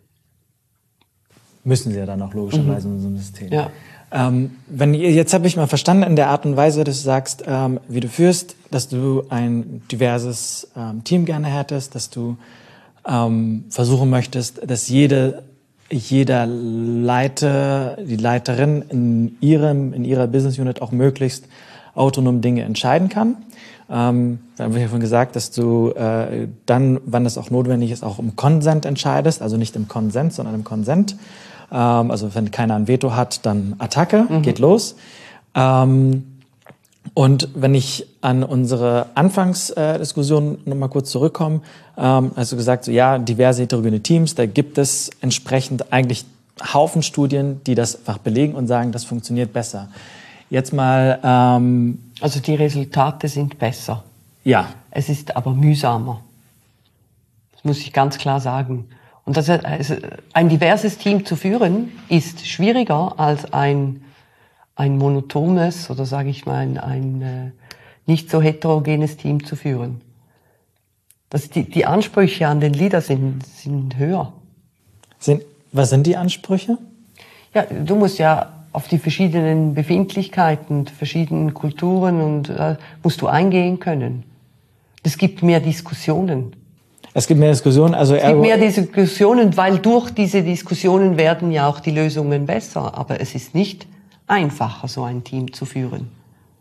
Speaker 2: Müssen sie ja dann auch logischerweise mhm. in so einem System.
Speaker 1: Ja.
Speaker 2: Ähm, wenn, jetzt habe ich mal verstanden in der Art und Weise, dass du sagst, ähm, wie du führst, dass du ein diverses ähm, Team gerne hättest, dass du ähm, versuchen möchtest, dass jede, jeder Leiter, die Leiterin in ihrem, in ihrer Business Unit auch möglichst autonom Dinge entscheiden kann. Ähm, da haben wir ja schon gesagt, dass du äh, dann, wann es auch notwendig ist, auch im Konsent entscheidest, also nicht im Konsens, sondern im Konsent. Ähm, also wenn keiner ein Veto hat, dann Attacke, mhm. geht los. Ähm, und wenn ich an unsere Anfangsdiskussion äh, nochmal kurz zurückkomme, ähm, hast du gesagt, so, ja, diverse heterogene Teams, da gibt es entsprechend eigentlich Haufen Studien, die das einfach belegen und sagen, das funktioniert besser. Jetzt mal... Ähm,
Speaker 1: also die Resultate sind besser.
Speaker 2: Ja.
Speaker 1: Es ist aber mühsamer. Das muss ich ganz klar sagen. Und das, also ein diverses Team zu führen, ist schwieriger als ein, ein monotones oder sage ich mal ein, ein äh, nicht so heterogenes Team zu führen. Das, die, die Ansprüche an den Leader sind, sind höher.
Speaker 2: Sind, was sind die Ansprüche?
Speaker 1: Ja, du musst ja auf die verschiedenen Befindlichkeiten, verschiedenen Kulturen und äh, musst du eingehen können. Es gibt mehr Diskussionen.
Speaker 2: Es gibt mehr Diskussionen, also
Speaker 1: es gibt mehr Diskussionen, weil durch diese Diskussionen werden ja auch die Lösungen besser. Aber es ist nicht einfacher, so ein Team zu führen.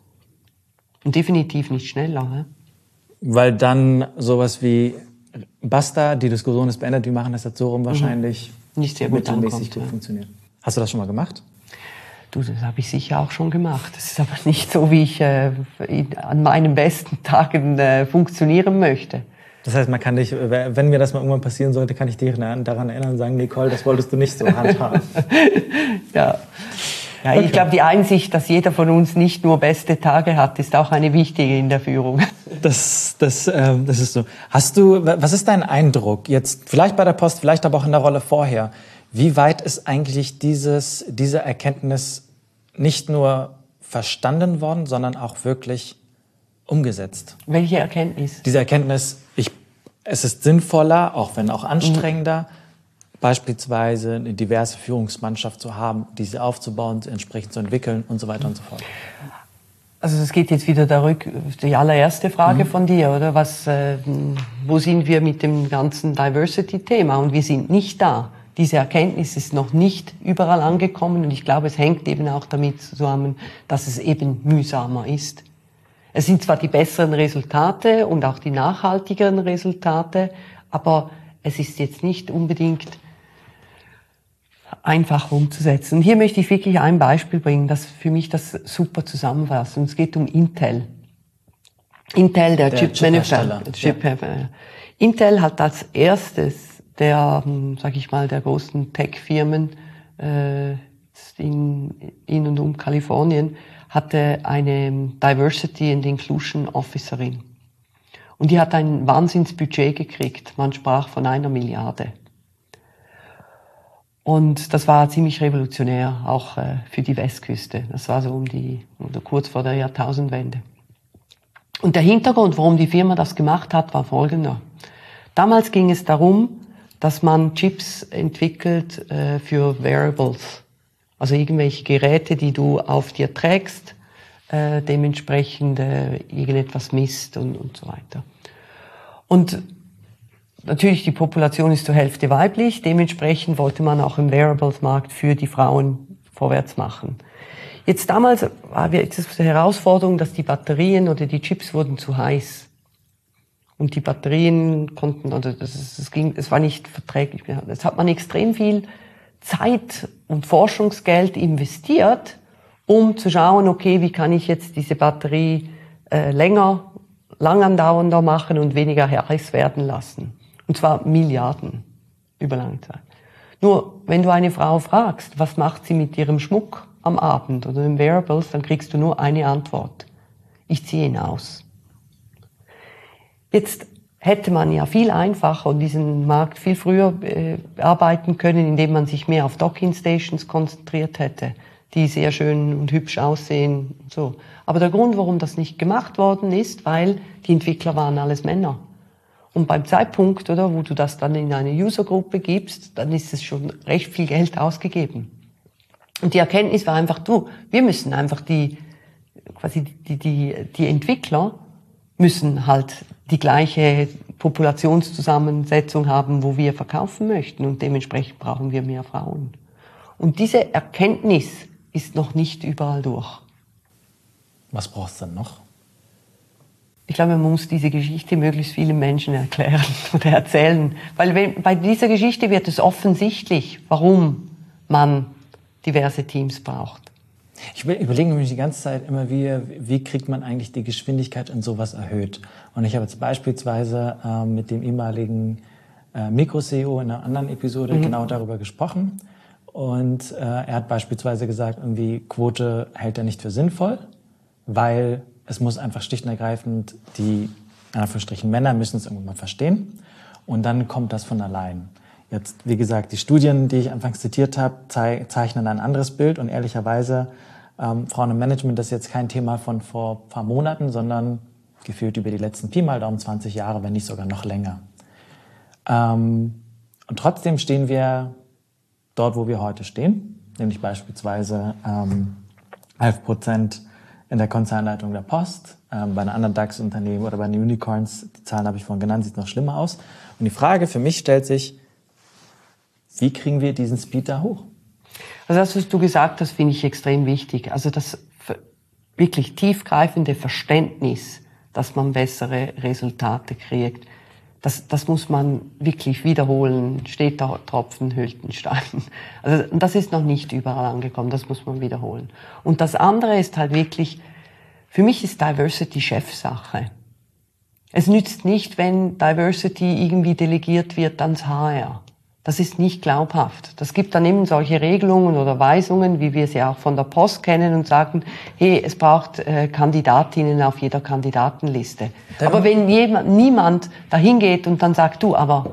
Speaker 1: Und definitiv nicht schneller. Ne?
Speaker 2: Weil dann sowas wie Basta, die Diskussion ist beendet, wir machen das jetzt so rum, wahrscheinlich
Speaker 1: mhm. nicht sehr gut
Speaker 2: mittelmäßig
Speaker 1: ankommt,
Speaker 2: gut
Speaker 1: ja.
Speaker 2: funktioniert. Hast du das schon mal gemacht?
Speaker 1: Du, das habe ich sicher auch schon gemacht. Das ist aber nicht so, wie ich äh, an meinen besten Tagen äh, funktionieren möchte.
Speaker 2: Das heißt, man kann dich, wenn mir das mal irgendwann passieren sollte, kann ich dich daran erinnern und sagen, Nicole, das wolltest du nicht so handhaben.
Speaker 1: ja. Ja, okay. Ich glaube, die Einsicht, dass jeder von uns nicht nur beste Tage hat, ist auch eine wichtige in der Führung.
Speaker 2: Das, das, äh, das ist so. Hast du, was ist dein Eindruck jetzt, vielleicht bei der Post, vielleicht aber auch in der Rolle vorher? Wie weit ist eigentlich dieses, diese Erkenntnis nicht nur verstanden worden, sondern auch wirklich umgesetzt?
Speaker 1: Welche Erkenntnis?
Speaker 2: Diese Erkenntnis, ich, es ist sinnvoller, auch wenn auch anstrengender, mhm. beispielsweise eine diverse Führungsmannschaft zu haben, diese aufzubauen, entsprechend zu entwickeln und so weiter und so fort.
Speaker 1: Also es geht jetzt wieder zurück, die allererste Frage mhm. von dir, oder? Was, äh, wo sind wir mit dem ganzen Diversity-Thema? Und wir sind nicht da. Diese Erkenntnis ist noch nicht überall angekommen und ich glaube, es hängt eben auch damit zusammen, dass es eben mühsamer ist. Es sind zwar die besseren Resultate und auch die nachhaltigeren Resultate, aber es ist jetzt nicht unbedingt einfach umzusetzen. Und hier möchte ich wirklich ein Beispiel bringen, das für mich das super zusammenfasst. Und es geht um Intel. Intel, der, der Chip-Manufacturer. Chip ja. Intel hat als erstes der, sag ich mal, der großen Tech-Firmen äh, in, in und um Kalifornien, hatte eine Diversity and Inclusion Officerin. Und die hat ein Wahnsinnsbudget gekriegt. Man sprach von einer Milliarde. Und das war ziemlich revolutionär, auch äh, für die Westküste. Das war so um die, oder kurz vor der Jahrtausendwende. Und der Hintergrund, warum die Firma das gemacht hat, war folgender. Damals ging es darum, dass man Chips entwickelt äh, für Wearables, also irgendwelche Geräte, die du auf dir trägst, äh, dementsprechend äh, irgendetwas misst und, und so weiter. Und natürlich, die Population ist zur Hälfte weiblich, dementsprechend wollte man auch im Wearables-Markt für die Frauen vorwärts machen. Jetzt damals war jetzt die Herausforderung, dass die Batterien oder die Chips wurden zu heiß. Und die Batterien konnten, also das, das ging, es war nicht verträglich mehr. Jetzt hat man extrem viel Zeit und Forschungsgeld investiert, um zu schauen, okay, wie kann ich jetzt diese Batterie äh, länger, langandauernder machen und weniger heiß werden lassen. Und zwar Milliarden über lange Zeit. Nur, wenn du eine Frau fragst, was macht sie mit ihrem Schmuck am Abend oder im Wearables, dann kriegst du nur eine Antwort. Ich ziehe ihn aus. Jetzt hätte man ja viel einfacher und diesen Markt viel früher äh, arbeiten können, indem man sich mehr auf Docking Stations konzentriert hätte, die sehr schön und hübsch aussehen und so. Aber der Grund, warum das nicht gemacht worden ist, weil die Entwickler waren alles Männer. Und beim Zeitpunkt, oder, wo du das dann in eine Usergruppe gibst, dann ist es schon recht viel Geld ausgegeben. Und die Erkenntnis war einfach, du, wir müssen einfach die, quasi die, die, die Entwickler müssen halt die gleiche Populationszusammensetzung haben, wo wir verkaufen möchten. Und dementsprechend brauchen wir mehr Frauen. Und diese Erkenntnis ist noch nicht überall durch.
Speaker 2: Was braucht es dann noch?
Speaker 1: Ich glaube, man muss diese Geschichte möglichst vielen Menschen erklären oder erzählen. Weil wenn, bei dieser Geschichte wird es offensichtlich, warum man diverse Teams braucht.
Speaker 2: Ich überlege mich die ganze Zeit immer, wie, wie kriegt man eigentlich die Geschwindigkeit in sowas erhöht. Und ich habe jetzt beispielsweise äh, mit dem ehemaligen äh, Mikro-C E O in einer anderen Episode mhm. genau darüber gesprochen. Und äh, er hat beispielsweise gesagt, irgendwie Quote hält er nicht für sinnvoll, weil es muss einfach schlicht und ergreifend, die in Anführungsstrichen Männer müssen es irgendwann mal verstehen. Und dann kommt das von allein. Jetzt, wie gesagt, die Studien, die ich anfangs zitiert habe, zeichnen ein anderes Bild. Und ehrlicherweise, ähm, Frauen im Management, das ist jetzt kein Thema von vor ein paar Monaten, sondern gefühlt über die letzten Pi mal Daumen zwanzig Jahre, wenn nicht sogar noch länger. Ähm, und trotzdem stehen wir dort, wo wir heute stehen, nämlich beispielsweise ähm, elf Prozent in der Konzernleitung der Post, ähm, bei einem anderen DAX-Unternehmen oder bei den Unicorns, die Zahlen habe ich vorhin genannt, sieht noch schlimmer aus. Und die Frage für mich stellt sich, wie kriegen wir diesen Speed da hoch?
Speaker 1: Also das, was du gesagt hast, finde ich extrem wichtig. Also das wirklich tiefgreifende Verständnis, dass man bessere Resultate kriegt, das, das muss man wirklich wiederholen. Steht da Tropfen, hüllt den Stein. Also das ist noch nicht überall angekommen, das muss man wiederholen. Und das andere ist halt wirklich, für mich ist Diversity Chefsache. Es nützt nicht, wenn Diversity irgendwie delegiert wird ans H R. Das ist nicht glaubhaft. Das gibt dann eben solche Regelungen oder Weisungen, wie wir sie auch von der Post kennen und sagen, hey, es braucht äh, Kandidatinnen auf jeder Kandidatenliste. Dann aber wenn jemand, niemand dahin geht und dann sagt, du, aber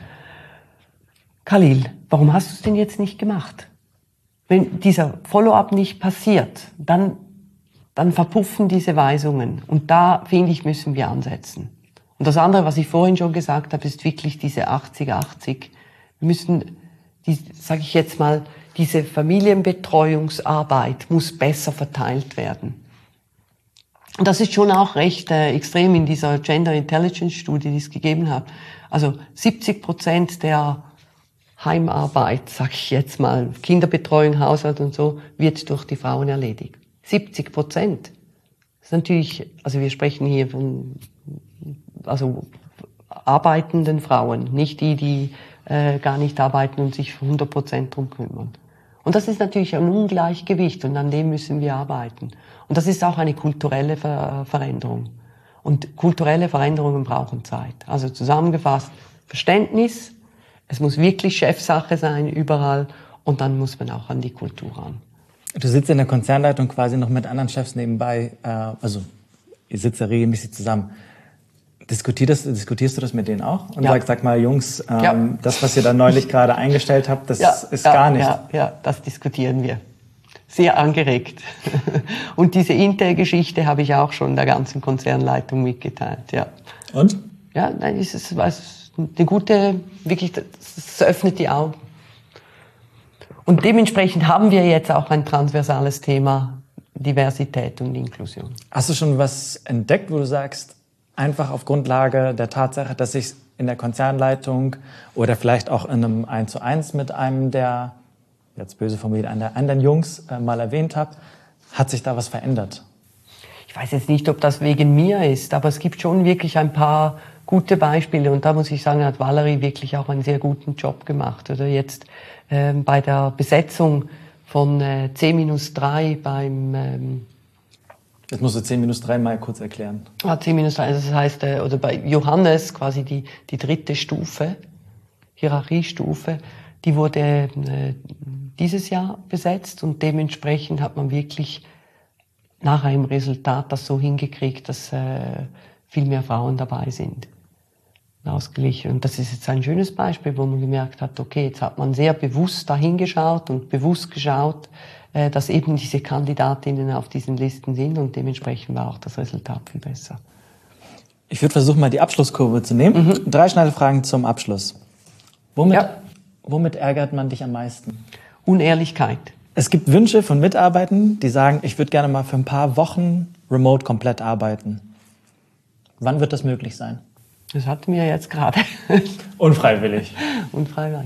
Speaker 1: Khalil, warum hast du es denn jetzt nicht gemacht? Wenn dieser Follow-up nicht passiert, dann, dann verpuffen diese Weisungen. Und da, finde ich, müssen wir ansetzen. Und das andere, was ich vorhin schon gesagt habe, ist wirklich diese achtzig achtzig. Wir müssen, die, sage ich jetzt mal, diese Familienbetreuungsarbeit muss besser verteilt werden. Und das ist schon auch recht äh, extrem in dieser Gender Intelligence Studie, die es gegeben hat. Also siebzig Prozent der Heimarbeit, sage ich jetzt mal, Kinderbetreuung, Haushalt und so, wird durch die Frauen erledigt. siebzig Prozent. Das ist natürlich, also wir sprechen hier von, also arbeitenden Frauen, nicht die, die äh, gar nicht arbeiten und sich hundert Prozent drum kümmern. Und das ist natürlich ein Ungleichgewicht und an dem müssen wir arbeiten. Und das ist auch eine kulturelle Ver- Veränderung. Und kulturelle Veränderungen brauchen Zeit. Also zusammengefasst, Verständnis, es muss wirklich Chefsache sein überall und dann muss man auch an die Kultur ran.
Speaker 2: Du sitzt in der Konzernleitung quasi noch mit anderen Chefs nebenbei, äh, also ihr sitzt ja regelmäßig zusammen. Diskutierst, diskutierst du das mit denen auch? Und ja. sag, sag mal, Jungs, ähm, ja. das, was ihr da neulich gerade eingestellt habt, das ja, ist
Speaker 1: ja,
Speaker 2: gar nicht.
Speaker 1: Ja, ja, das diskutieren wir. Sehr angeregt. Und diese Intel-Geschichte habe ich auch schon der ganzen Konzernleitung mitgeteilt, ja.
Speaker 2: Und?
Speaker 1: Ja, nein, es ist, es ist eine gute, wirklich, es öffnet die Augen. Und dementsprechend haben wir jetzt auch ein transversales Thema Diversität und Inklusion.
Speaker 2: Hast du schon was entdeckt, wo du sagst, einfach auf Grundlage der Tatsache, dass ich in der Konzernleitung oder vielleicht auch in einem eins zu eins mit einem der, jetzt böse formuliert, einen der anderen Jungs äh, mal erwähnt habe, hat sich da was verändert?
Speaker 1: Ich weiß jetzt nicht, ob das wegen mir ist, aber es gibt schon wirklich ein paar gute Beispiele und da muss ich sagen, hat Valerie wirklich auch einen sehr guten Job gemacht. Oder jetzt ähm, bei der Besetzung von äh, C minus drei beim ähm,
Speaker 2: Jetzt musst du C minus drei mal kurz erklären.
Speaker 1: Ah, C minus drei, das heißt, äh, oder bei Johannes quasi die, die dritte Stufe, Hierarchiestufe, die wurde äh, dieses Jahr besetzt und dementsprechend hat man wirklich nachher im Resultat das so hingekriegt, dass äh, viel mehr Frauen dabei sind. ausgeglichen. Und das ist jetzt ein schönes Beispiel, wo man gemerkt hat, okay, jetzt hat man sehr bewusst dahingeschaut und bewusst geschaut, äh, dass eben diese Kandidatinnen auf diesen Listen sind und dementsprechend war auch das Resultat viel besser.
Speaker 2: Ich würde versuchen, mal die Abschlusskurve zu nehmen. Mhm. Drei schnelle Fragen zum Abschluss. Womit, ja. womit ärgert man dich am meisten?
Speaker 1: Unehrlichkeit.
Speaker 2: Es gibt Wünsche von Mitarbeitern, die sagen, ich würde gerne mal für ein paar Wochen remote komplett arbeiten. Wann wird das möglich sein?
Speaker 1: Das hatten wir jetzt gerade.
Speaker 2: Unfreiwillig.
Speaker 1: Unfreiwillig.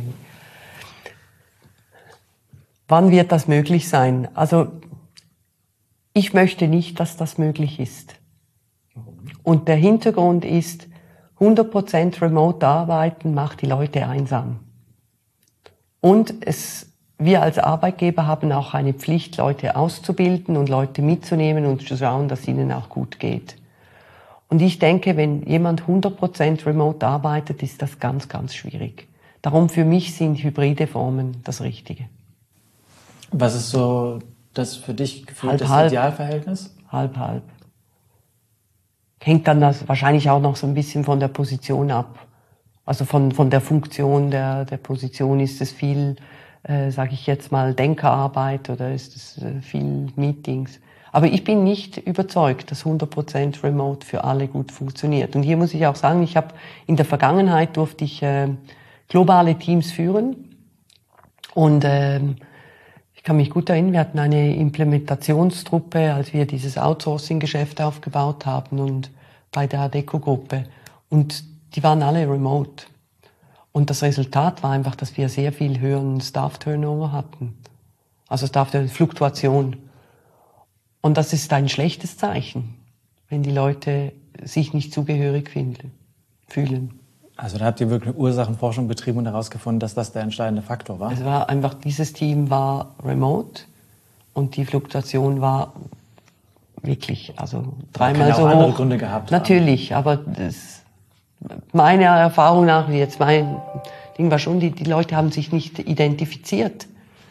Speaker 1: Wann wird das möglich sein? Also, ich möchte nicht, dass das möglich ist. Und der Hintergrund ist, hundert Prozent remote arbeiten macht die Leute einsam. Und es, wir als Arbeitgeber haben auch eine Pflicht, Leute auszubilden und Leute mitzunehmen und zu schauen, dass es ihnen auch gut geht. Und ich denke, wenn jemand hundert Prozent remote arbeitet, ist das ganz, ganz schwierig. Darum für mich sind hybride Formen das Richtige.
Speaker 2: Was ist so das für dich gefühlt das
Speaker 1: halb,
Speaker 2: Idealverhältnis?
Speaker 1: Halb, halb. Hängt dann das wahrscheinlich auch noch so ein bisschen von der Position ab. Also von, von der Funktion der, der Position. Ist es viel, äh, sage ich jetzt mal, Denkerarbeit oder ist es äh, viel Meetings? Aber ich bin nicht überzeugt, dass hundert Prozent Remote für alle gut funktioniert. Und hier muss ich auch sagen, ich habe in der Vergangenheit durfte ich äh, globale Teams führen. Und äh, ich kann mich gut erinnern, wir hatten eine Implementationstruppe, als wir dieses Outsourcing-Geschäft aufgebaut haben und bei der Adecco-Gruppe. Und die waren alle remote. Und das Resultat war einfach, dass wir sehr viel höheren Staff-Turnover hatten. Also Staff-Fluktuation. Und das ist ein schlechtes Zeichen, wenn die Leute sich nicht zugehörig finden, fühlen.
Speaker 2: Also da habt ihr wirklich eine Ursachenforschung betrieben und herausgefunden, dass das der entscheidende Faktor war?
Speaker 1: Es war einfach, dieses Team war remote und die Fluktuation war wirklich, also dreimal so hoch.
Speaker 2: Andere Gründe gehabt.
Speaker 1: Natürlich, haben. aber das, meiner Erfahrung nach, jetzt mein Ding war schon, die, die Leute haben sich nicht identifiziert.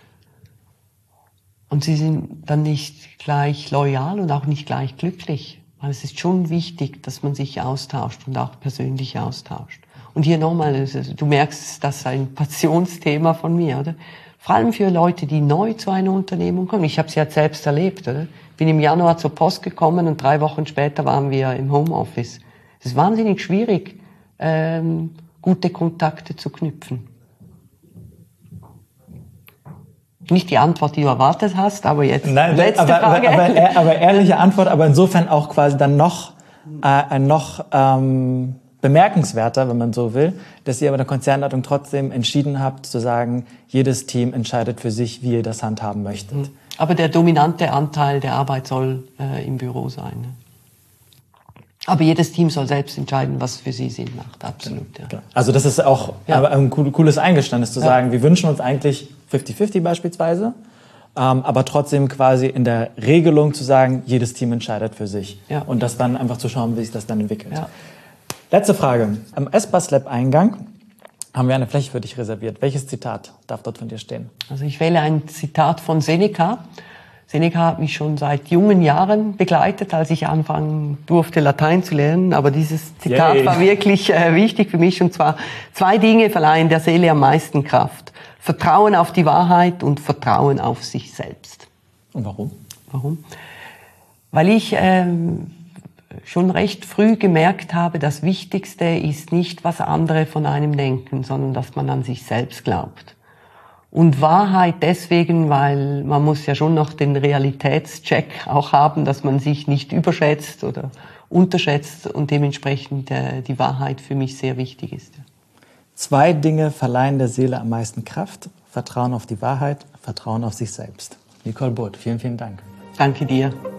Speaker 1: Und sie sind dann nicht gleich loyal und auch nicht gleich glücklich. Weil es ist schon wichtig, dass man sich austauscht und auch persönlich austauscht. Und hier nochmal, du merkst, das ist ein Passionsthema von mir, oder? Vor allem für Leute, die neu zu einer Unternehmung kommen. Ich habe es ja selbst erlebt, oder? Bin im Januar zur Post gekommen und drei Wochen später waren wir im Homeoffice. Es ist wahnsinnig schwierig, ähm, gute Kontakte zu knüpfen. Nicht die Antwort, die du erwartet hast, aber jetzt
Speaker 2: Nein,
Speaker 1: letzte
Speaker 2: aber,
Speaker 1: Frage.
Speaker 2: Aber, aber, aber ehrliche Antwort, aber insofern auch quasi dann noch äh, ein noch ähm, bemerkenswerter, wenn man so will, dass ihr aber der Konzernleitung trotzdem entschieden habt, zu sagen, jedes Team entscheidet für sich, wie ihr das handhaben möchtet.
Speaker 1: Aber der dominante Anteil der Arbeit soll äh, im Büro sein. Ne? Aber jedes Team soll selbst entscheiden, was für sie Sinn macht, absolut. Ja.
Speaker 2: Also das ist auch ja. ein cooles Eingeständnis zu ja. sagen, wir wünschen uns eigentlich fünfzig fünfzig beispielsweise, ähm, aber trotzdem quasi in der Regelung zu sagen, jedes Team entscheidet für sich. Ja. Und das dann einfach zu schauen, wie sich das dann entwickelt. Ja. Letzte Frage. Am Espas Lab Eingang haben wir eine Fläche für dich reserviert. Welches Zitat darf dort von dir stehen?
Speaker 1: Also ich wähle ein Zitat von Seneca. Seneca hat mich schon seit jungen Jahren begleitet, als ich anfangen durfte, Latein zu lernen. Aber dieses Zitat Yay. war wirklich äh, wichtig für mich. Und zwar, zwei Dinge verleihen der Seele am meisten Kraft. Vertrauen auf die Wahrheit und Vertrauen auf sich selbst.
Speaker 2: Und warum?
Speaker 1: Warum? Weil ich ähm, schon recht früh gemerkt habe, das Wichtigste ist nicht, was andere von einem denken, sondern dass man an sich selbst glaubt. Und Wahrheit deswegen, weil man muss ja schon noch den Realitätscheck auch haben, dass man sich nicht überschätzt oder unterschätzt und dementsprechend äh, die Wahrheit für mich sehr wichtig ist.
Speaker 2: Zwei Dinge verleihen der Seele am meisten Kraft. Vertrauen auf die Wahrheit, Vertrauen auf sich selbst. Nicole Burth, vielen, vielen Dank.
Speaker 1: Danke dir.